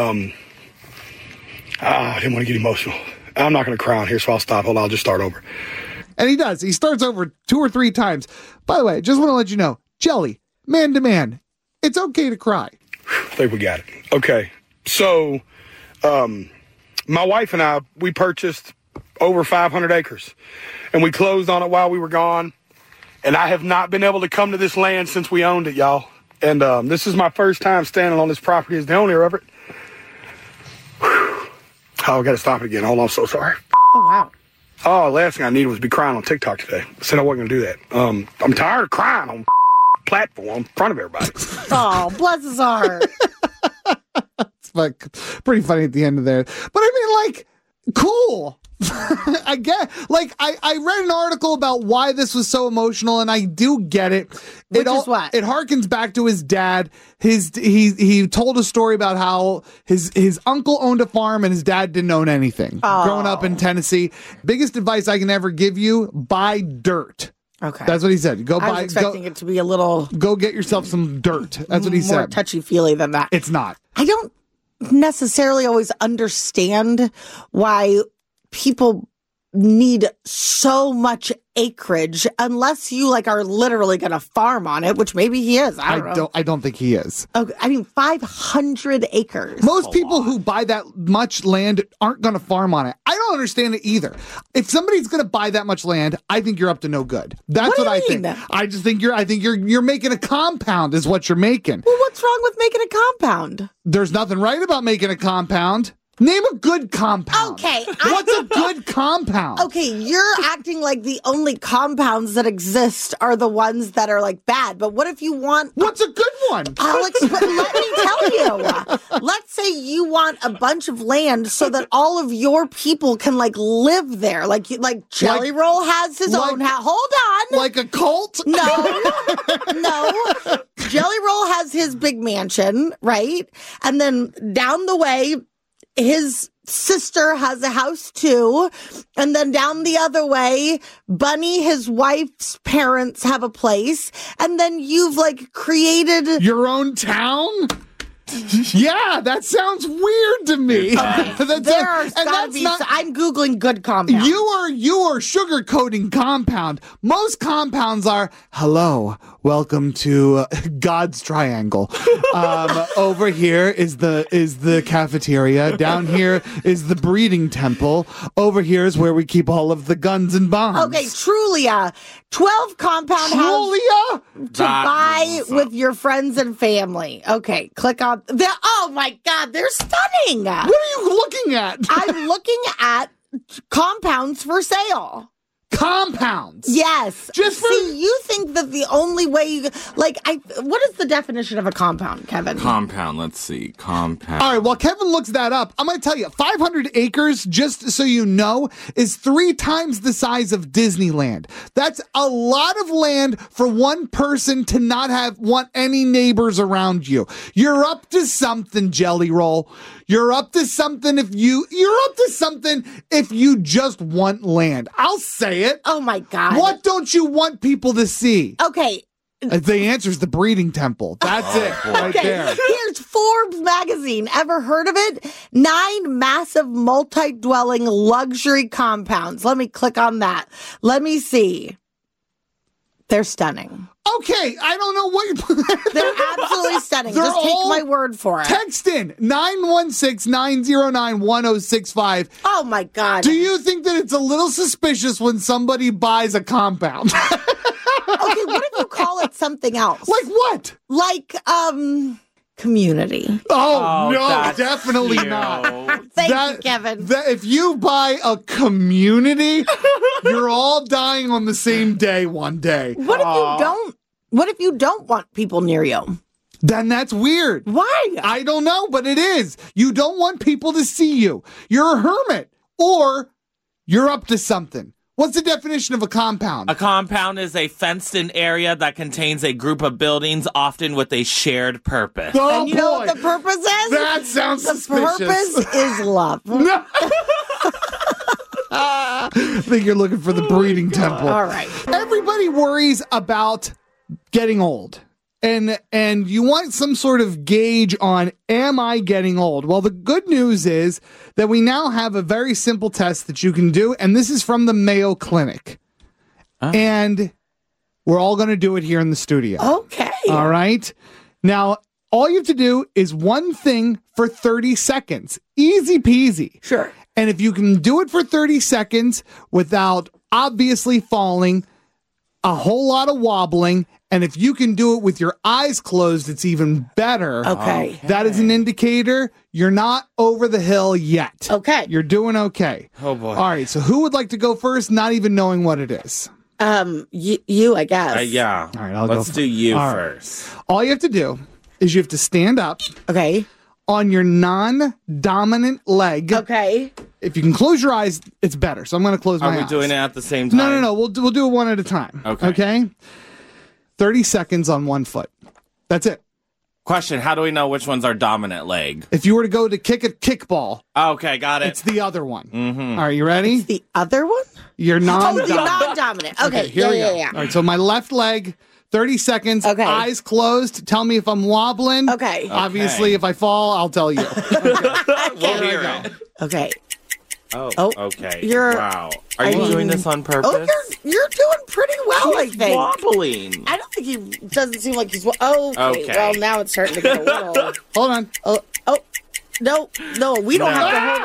didn't want to get emotional. I'm not going to cry on here, so I'll stop. Hold on, I'll just start over. And he does. He starts over 2 or 3 times. By the way, just want to let you know, Jelly, man to man, it's okay to cry. I think we got it. Okay, so my wife and I, we purchased over 500 acres, and we closed on it while we were gone, and I have not been able to come to this land since we owned it, y'all. And this is my first time standing on this property as the owner of it. Oh, I got to stop it again. Hold on, I'm so sorry. Oh, wow. Oh, the last thing I needed was to be crying on TikTok today. I said I wasn't going to do that. I'm tired of crying on platform in front of everybody. Oh, bless his heart. It's like pretty funny at the end of there. But I mean, like, cool. I get, like, I read an article about why this was so emotional, and I do get it. Which is what? It harkens back to his dad. He told a story about how his uncle owned a farm and his dad didn't own anything. Growing up in Tennessee, biggest advice I can ever give you: buy dirt. Okay. That's what he said. I was expecting it to be a little go get yourself some dirt. That's what he more said. touchy-feely than that. It's not. I don't necessarily always understand why people need so much acreage unless you like are literally going to farm on it, which maybe he is. I don't know. I don't think he is. Okay, I mean, 500 acres. Most people who buy that much land aren't going to farm on it. I don't understand it either. If somebody's going to buy that much land, I think you're up to no good. That's what I think. I just think you're making a compound is what you're making. Well, what's wrong with making a compound? There's nothing right about making a compound. Name a good compound. Okay. What's a good compound? Okay, you're acting like the only compounds that exist are the ones that are like bad. But what if you want... What's a good one? Alex, let me tell you. Let's say you want a bunch of land so that all of your people can like live there. Like Jelly Roll has his own house. Hold on. Like a cult? No. Jelly Roll has his big mansion, right? And then down the way, his sister has a house too. And then down the other way, Bunny, his wife's parents, have a place. And then you've like created your own town? Yeah, that sounds weird to me. I'm Googling good compound. You are sugarcoating compound. Most compounds are, hello, welcome to God's Triangle. Over here is the cafeteria. Down here is the breeding temple. Over here is where we keep all of the guns and bombs. Okay, Trulia. 12 compound house to buy with your friends and family. Okay, click on. Oh my God, they're stunning. What are you looking at? I'm looking at compounds for sale. Compounds. Yes. See, you think that the only way what is the definition of a compound, Kevin? Compound. Let's see. Compound. All right. While Kevin looks that up, I'm going to tell you, 500 acres, just so you know, is 3 times the size of Disneyland. That's a lot of land for one person to not want any neighbors around you. You're up to something, Jelly Roll. You're up to something if you just want land. I'll say it. Oh my God. What don't you want people to see? Okay. The answer is the breeding temple. That's it right there. Here's Forbes magazine. Ever heard of it? 9 massive multi-dwelling luxury compounds. Let me click on that. Let me see. They're stunning. Okay, I don't know what you're... They're absolutely stunning. They're Just take all- my word for it. Text in 916-909-1065. Oh, my God. Do you think that it's a little suspicious when somebody buys a compound? Okay, what if you call it something else? Like what? Like, community. Oh, no, that's definitely cute. not. Thank you, Kevin. If you buy a community, you're all dying on the same day one day. What if you don't? What if you don't want people near you? Then that's weird. Why? I don't know, but it is. You don't want people to see you. You're a hermit, or you're up to something. What's the definition of a compound? A compound is a fenced-in area that contains a group of buildings, often with a shared purpose. Oh, And you know what the purpose is? That sounds the suspicious. purpose is love. No. I think you're looking for the breeding temple. All right. Everybody worries about getting old. And you want some sort of gauge on, am I getting old? Well, the good news is that we now have a very simple test that you can do, and this is from the Mayo Clinic. And we're all going to do it here in the studio. Okay. All right? Now, all you have to do is one thing for 30 seconds. Easy peasy. Sure. And if you can do it for 30 seconds without obviously falling, a whole lot of wobbling, and if you can do it with your eyes closed, it's even better. Okay. That is an indicator you're not over the hill yet. Okay. You're doing okay. Oh, boy. All right, so who would like to go first, not even knowing what it is? You, I guess. Yeah. All right, I'll Let's go do you All right. first. All you have to do is you have to stand up Okay. on your non-dominant leg. Okay. If you can close your eyes, it's better. So I'm going to close my Are we eyes. doing it at the same time? No. We'll do it one at a time. Okay? 30 seconds on one foot. That's it. Question, how do we know which one's our dominant leg? If you were to go to kick a kickball, Okay, got it. it's the other one. All right, you ready? The other one? You're Oh, the non-dominant. non-dominant. Okay. Here we go. Yeah. All right, so my left leg, 30 seconds, Okay. eyes closed. Tell me if I'm wobbling. Okay. Obviously, if I fall, I'll tell you. We'll hear it. Okay. Oh, okay. you're- Wow. Are you doing this on purpose? Oh, you're doing pretty well, I He's think. wobbling. I don't think he doesn't seem like he's. Okay. Okay. Well, now it's starting to get a little. Hold on. No, we don't have to hold.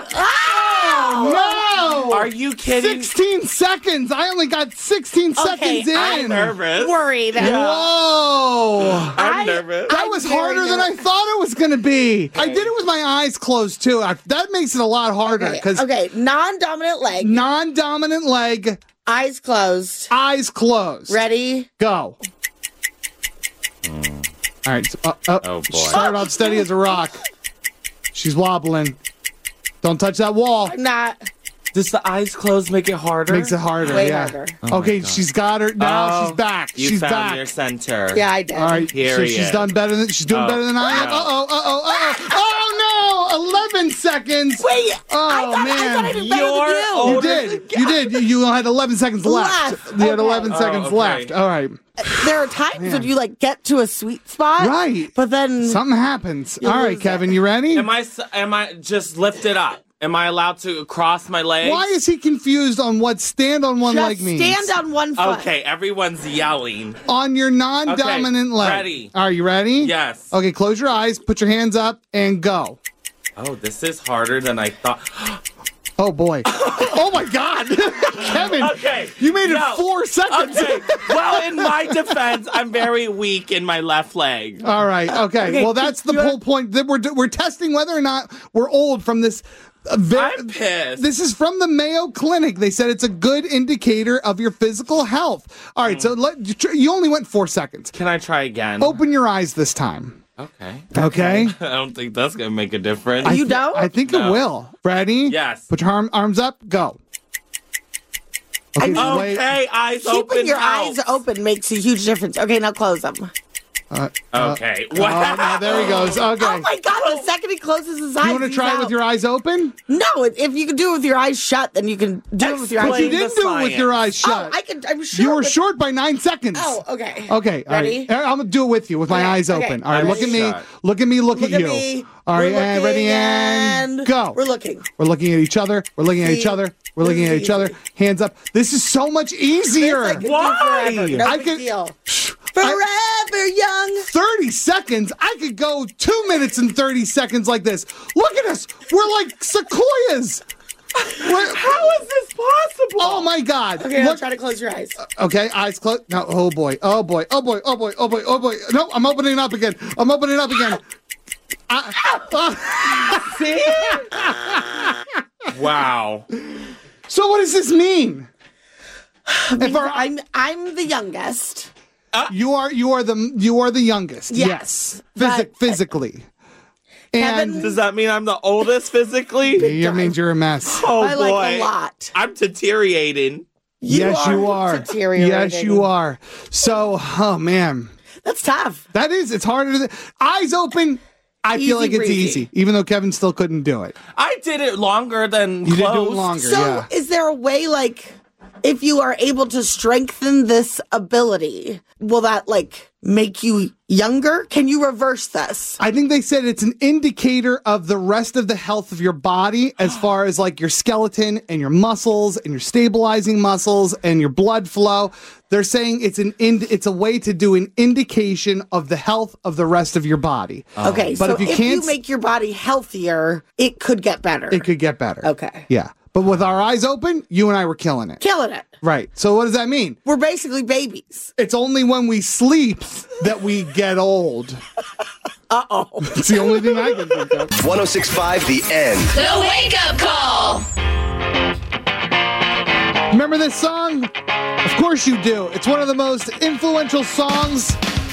No! Are you kidding? 16 seconds. I only got 16 seconds in. I'm nervous. Worried. Whoa. I'm nervous. That was harder than I thought it was going to be. I did it with my eyes closed, too. That makes it a lot harder because Okay, non-dominant leg, non-dominant leg, eyes closed. eyes closed. Ready? Go. All right. Oh, boy. She started off steady as a rock. She's wobbling. Don't touch that wall. I'm not. Does the eyes closed make it harder? Makes it harder. Way yeah. harder. Okay, she's got her now. Oh, She's back. You She's found back. your center. Yeah, I did. All right, Period. she's done better than she's doing Oh, better than I am. no. Oh no! 11 seconds. Wait. Oh I thought man! I did better You're than you. You older did. You did. You had 11 seconds left. Left. You had Okay. 11 seconds okay. left. All right. There are times when you like get to a sweet spot, Right. But then Something happens. All right, lose Kevin, you ready? Am I just lift it up? Am I allowed to cross my legs? Why is he confused on what stand on one just leg means? stand on one foot. Okay, everyone's yelling. On your non-dominant Okay, leg. ready. Are you ready? Yes. Okay, close your eyes, put your hands up, and go. Oh, this is harder than I thought. Oh, boy. Oh, my God. Kevin, Okay. you made it No. 4 seconds. Okay. Well, in my defense, I'm very weak in my left leg. All right. Okay. Well, that's the whole point. That we're testing whether or not we're old from this. I'm pissed. This is from the Mayo Clinic. They said it's a good indicator of your physical health. All right. So you only went 4 seconds. Can I try again? Open your eyes this time. Okay. Okay. I don't think that's going to make a difference. You don't? I think it No. will. Ready? Yes. Put your arms up. Go. Okay. wait. Okay, eyes open. Keeping your out. eyes open makes a huge difference. Okay, now close them. Okay. Oh, no, there he goes. Okay. Oh my God, the second he closes his eyes. You want to try it with your eyes open? No, if you can do it with your eyes shut, then you can do it with your eyes But you open. didn't do it with your eyes shut. I'm sure. You were short by 9 seconds. Oh, okay. Okay. All Ready? right. I'm going to do it with you with my eyes okay. open. All right. Ready? Look at me. Shot. Look at me. Look at you. me. All right. We're And ready looking and go. We're looking. We're looking at each other. We're looking at See? each other. We're looking This at is each other. easy. Hands up. This is so much easier. This I could do Why? forever. No I big could- deal. Forever young. 30 seconds. I could go 2 minutes and 30 seconds like this. Look at us. We're like sequoias. How is this possible? Oh my God. Okay, I'll Look. try to close your eyes. Okay, eyes closed. No, oh boy. Oh boy. Oh boy. Oh boy. Oh boy. Oh boy. No, I'm opening up again. I'm opening up again. See? Wow. So what does this mean? I'm the youngest. You are the youngest. Yes. Physically. And Kevin- Does that mean I'm the oldest physically? it means you're a mess. Oh I boy. like a lot. I'm deteriorating. Yes, you are. deteriorating. Yes, you are. So, oh man, That's tough. that is. It's harder. Eyes open. I feel Easy like it's breezy. easy, even though Kevin still couldn't do it. I did it longer than You closed. did do it longer. So, Yeah. is there a way, like, if you are able to strengthen this ability, will that, like, make you younger? Can you reverse this? I think they said it's an indicator of the rest of the health of your body as far as like your skeleton and your muscles and your stabilizing muscles and your blood flow. They're saying it's a way to do an indication of the health of the rest of your body. Okay, But so if you if can't- you make your body healthier, it could get better. It could get better. Okay. Yeah. But with our eyes open, you and I were killing it. Killing it. Right. So what does that mean? We're basically babies. It's only when we sleep that we get old. Uh-oh. It's the only thing I can think of. 1065 The End. The Wake Up Call. Remember this song? Of course you do. It's one of the most influential songs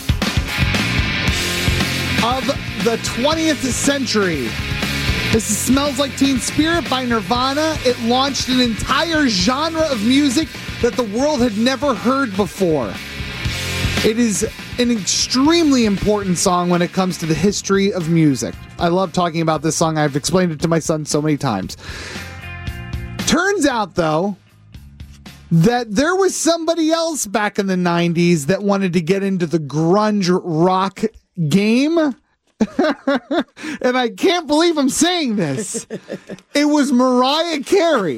of the 20th century. This is Smells Like Teen Spirit by Nirvana. It launched an entire genre of music that the world had never heard before. It is an extremely important song when it comes to the history of music. I love talking about this song. I've explained it to my son so many times. Turns out, though, that there was somebody else back in the 90s that wanted to get into the grunge rock game. And I can't believe I'm saying this. It was Mariah Carey.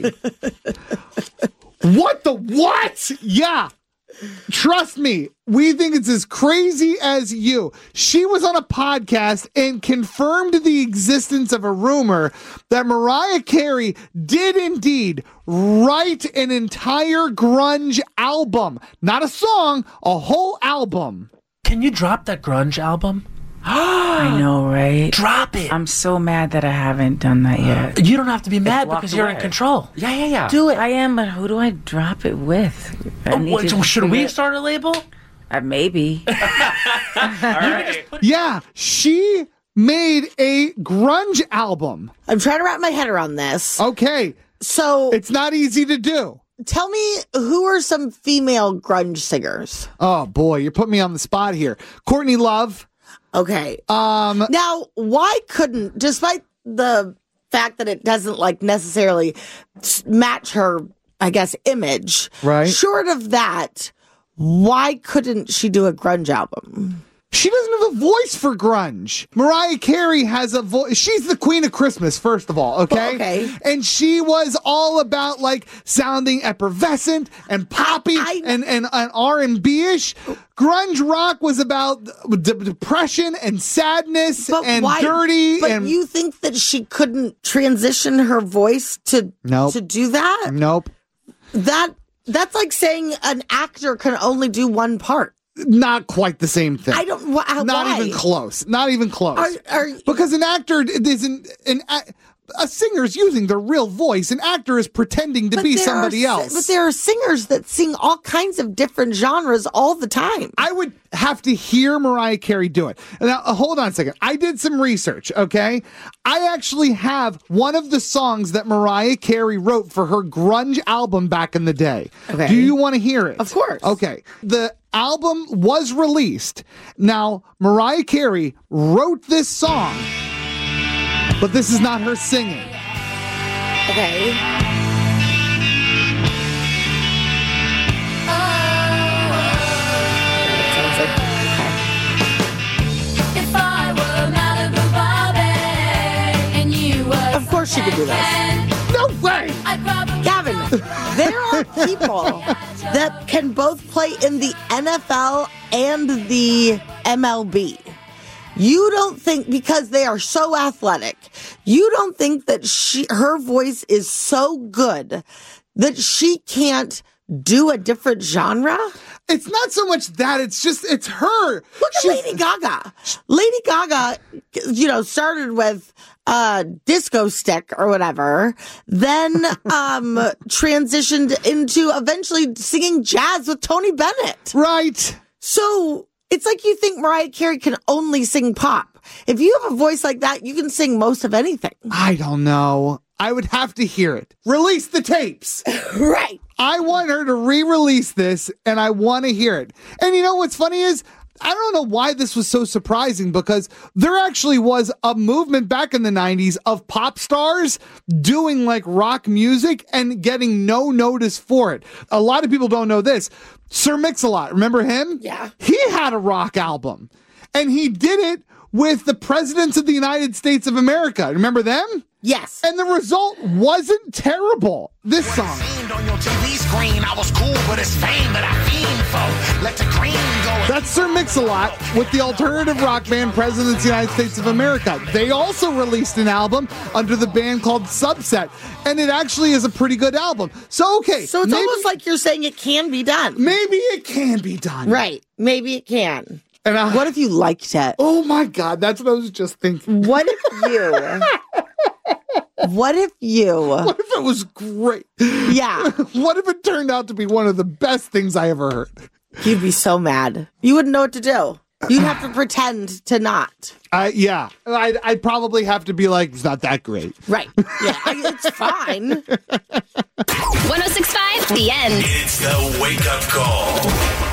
What? Yeah. Trust me, we think it's as crazy as you. She was on a podcast and confirmed the existence of a rumor that Mariah Carey did indeed write an entire grunge album. Not a song, a whole album. Can you drop that grunge album? I know, right? Drop it. I'm so mad that I haven't done that yet. You don't have to be mad walked because you're in away. control. Yeah. Do it. I am, but who do I drop it with? I need to Should figure we it- start a label? Maybe. All right. Yeah, she made a grunge album. I'm trying to wrap my head around this. Okay, So, it's not easy to do. tell me, who are some female grunge singers? Oh boy, you're putting me on the spot here. Courtney Love. Okay. Now, why couldn't, despite the fact that it doesn't like necessarily match her, I guess, image, Right. short of that, why couldn't she do a grunge album? She doesn't have a voice for grunge. Mariah Carey has a voice. She's the queen of Christmas, first of all, okay? Okay. And she was all about like sounding effervescent and poppy and R&B-ish. Grunge rock was about depression and sadness and dirty. But and you think that she couldn't transition her voice to Nope. to do that? Nope. That's like saying an actor can only do one part. Not quite the same thing. I don't. Not why? even close. Not even close. Are Because an actor isn't a singer's using their real voice. An actor is pretending to be there somebody are, else. But there are singers that sing all kinds of different genres all the time. I would have to hear Mariah Carey do it. Now, hold on a second. I did some research, okay? I actually have one of the songs that Mariah Carey wrote for her grunge album back in the day. Okay. Do you want to hear it? Of course. Okay. The album was released. Now, Mariah Carey wrote this song, but this is not her singing. Okay. Of course she could do this. No way! Gavin, there are people that can both play in the NFL and the MLB. You don't think, because they are so athletic, you don't think that her voice is so good that she can't do a different genre? It's not so much that, it's her. Look at Lady Gaga. Lady Gaga, started with disco stick or whatever, then transitioned into eventually singing jazz with Tony Bennett. Right. So it's like you think Mariah Carey can only sing pop. If you have a voice like that, you can sing most of anything. I don't know. I would have to hear it. Release the tapes. Right. I want her to re-release this, and I want to hear it. And you know what's funny is, I don't know why this was so surprising, because there actually was a movement back in the 90s of pop stars doing like rock music and getting no notice for it. A lot of people don't know this. Sir Mix-a-Lot, remember him? Yeah. He had a rock album, and he did it with the presidents of the United States of America. Remember them? Yes. And the result wasn't terrible. This song. On your TV screen, I was cool, but it's fame that I fiend for. Let the cream go. That's Sir Mix-a-Lot with the alternative rock band Presidents of the United States of America. They also released an album under the band called Subset, and it actually is a pretty good album. So, okay. So it's almost like you're saying it can be done. Maybe it can be done. Right. Maybe it can. And what if you liked it? Oh my God, that's what I was just thinking. What if What if it was great? Yeah. What if it turned out to be one of the best things I ever heard? You'd be so mad. You wouldn't know what to do. You'd have to pretend to not. Yeah. I'd probably have to be like, it's not that great. Right. Yeah. It's fine. 106.5, The End. It's the Wake Up Call.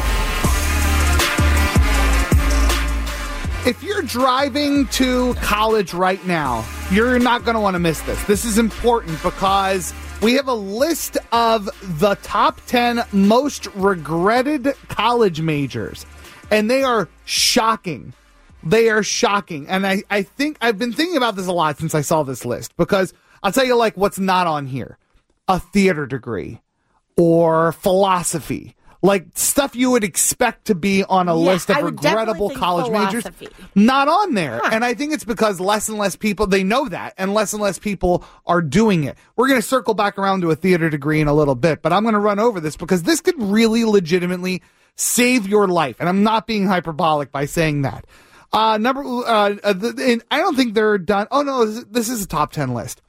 If you're driving to college right now, you're not going to want to miss this. This is important because we have a list of the top 10 most regretted college majors, and they are shocking. They are shocking. And I think I've been thinking about this a lot since I saw this list, because I'll tell you like what's not on here. A theater degree or philosophy. Like stuff you would expect to be on a list of regrettable college majors. Not on there. Huh. And I think it's because less and less people, they know that, and less people are doing it. We're going to circle back around to a theater degree in a little bit, but I'm going to run over this because this could really legitimately save your life. And I'm not being hyperbolic by saying that. I don't think they're done. Oh no, this is a top 10 list.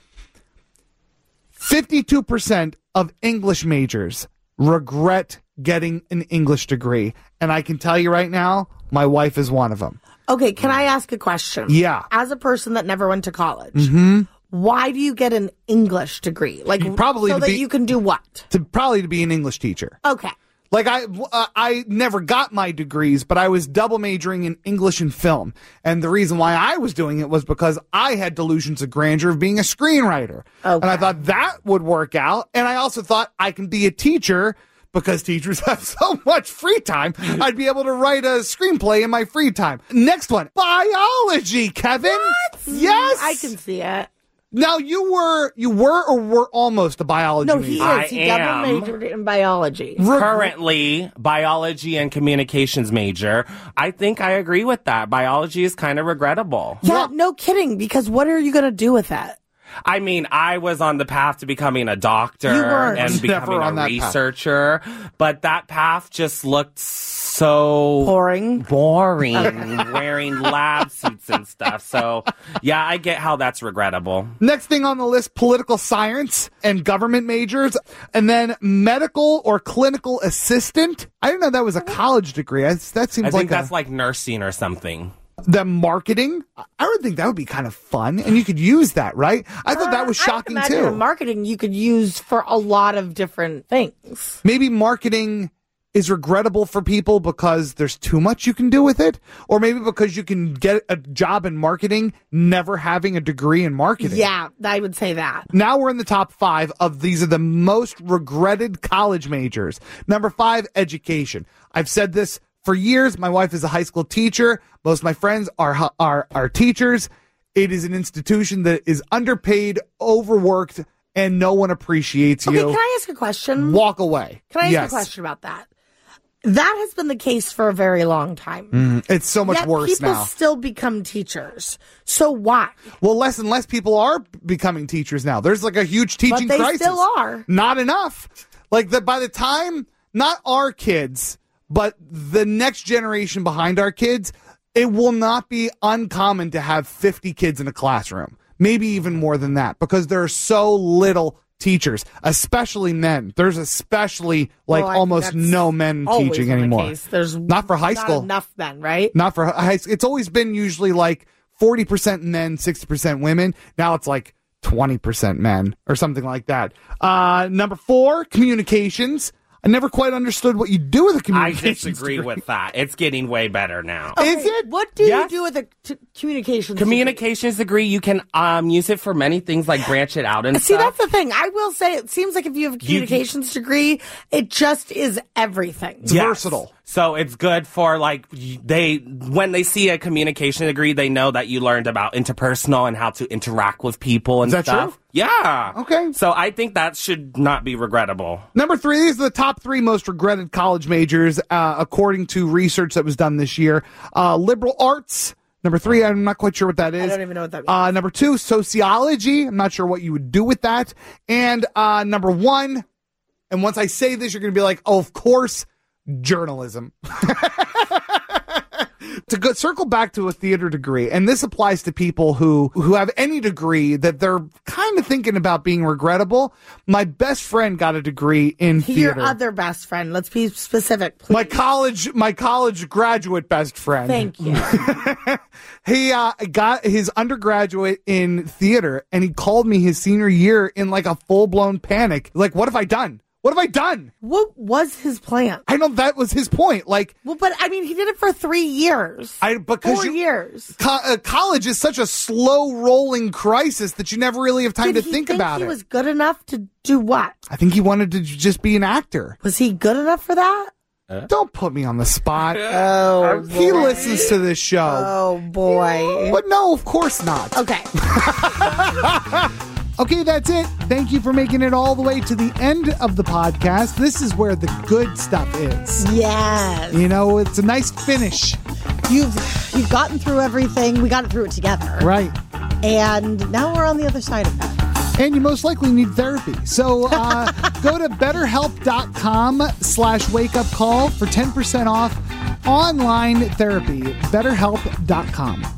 52% of English majors regret getting an English degree. And I can tell you right now, my wife is one of them. Okay, can I ask a question? Yeah. As a person that never went to college, why do you get an English degree? Like, probably so that you can do what? To be an English teacher. Okay. Like I never got my degrees, but I was double majoring in English and film. And the reason why I was doing it was because I had delusions of grandeur of being a screenwriter. Okay. And I thought that would work out. And I also thought I can be a teacher because teachers have so much free time. I'd be able to write a screenplay in my free time. Next one, biology, Kevin. What? Yes. I can see it. Now, you were or were almost a biology major? No, he is. He double majored in biology. Currently, biology and communications major. I think I agree with that. Biology is kind of regrettable. Yeah, no kidding, because what are you going to do with that? I mean, I was on the path to becoming a doctor and becoming a researcher, but that path just looked so boring, wearing lab suits and stuff. So, yeah, I get how that's regrettable. Next thing on the list, political science and government majors, and then medical or clinical assistant. I didn't know that was a college degree. That seems I think that's like nursing or something. The marketing, I would think that would be kind of fun, and you could use that, right? I thought that was shocking too. Marketing you could use for a lot of different things. Maybe marketing is regrettable for people because there's too much you can do with it, or maybe because you can get a job in marketing never having a degree in marketing. Yeah, I would say that. Now we're in the top 5 of these are the most regretted college majors. Number 5, education. I've said this for years. My wife is a high school teacher. Most of my friends are teachers. It is an institution that is underpaid, overworked, and no one appreciates you. Okay, can I ask a question? Walk away. Can I ask a question about that? That has been the case for a very long time. It's so much worse now. People still become teachers. So why? Well, less and less people are becoming teachers now. There's like a huge teaching crisis. But they still are. Not enough. Like by the time, not our kids, but the next generation behind our kids, it will not be uncommon to have 50 kids in a classroom. Maybe even more than that, because there are so little teachers, especially men. There's especially almost no men teaching anymore. There's not for high school. Not enough men, right? Not for high school. It's always been usually like 40% men, 60% women. Now it's like 20% men or something like that. Number 4, communications. I never quite understood what you do with a communications I disagree with that. It's getting way better now. Okay, is it? What do you do with a communications degree? You can use it for many things, like branch it out and See, stuff. that's the thing. I will say it seems like if you have a communications degree, it just is everything. It's versatile. So it's good for when they see a communication degree, they know that you learned about interpersonal and how to interact with people and stuff. Is that true? Yeah. Okay. So I think that should not be regrettable. Number 3, these are the top 3 most regretted college majors, according to research that was done this year. Liberal arts. Number 3, I'm not quite sure what that is. I don't even know what that means. Number 2, sociology. I'm not sure what you would do with that. And number 1, and once I say this, you're going to be like, oh, of course, journalism. To circle back to a theater degree, and this applies to people who have any degree that they're kind of thinking about being regrettable. My best friend got a degree in theater. Your other best friend. Let's be specific, please. My college graduate best friend. Thank you. He got his undergraduate in theater, and he called me his senior year in like a full-blown panic. Like, what have I done? What have I done? What was his plan? I know that was his point. Like, well, but I mean, he did it for 3 years. 4 years. College is such a slow rolling crisis that you never really have time to think about it. He was good enough to do what? I think he wanted to just be an actor. Was he good enough for that? Don't put me on the spot. Oh, boy. He listens to this show. Oh, boy. But no, of course not. Okay. Okay, that's it. Thank you for making it all the way to the end of the podcast. This is where the good stuff is. Yes. You know, it's a nice finish. You've gotten through everything. We got through it together. Right. And now we're on the other side of that. And you most likely need therapy. So go to betterhelp.com/wakeupcall for 10% off online therapy. betterhelp.com.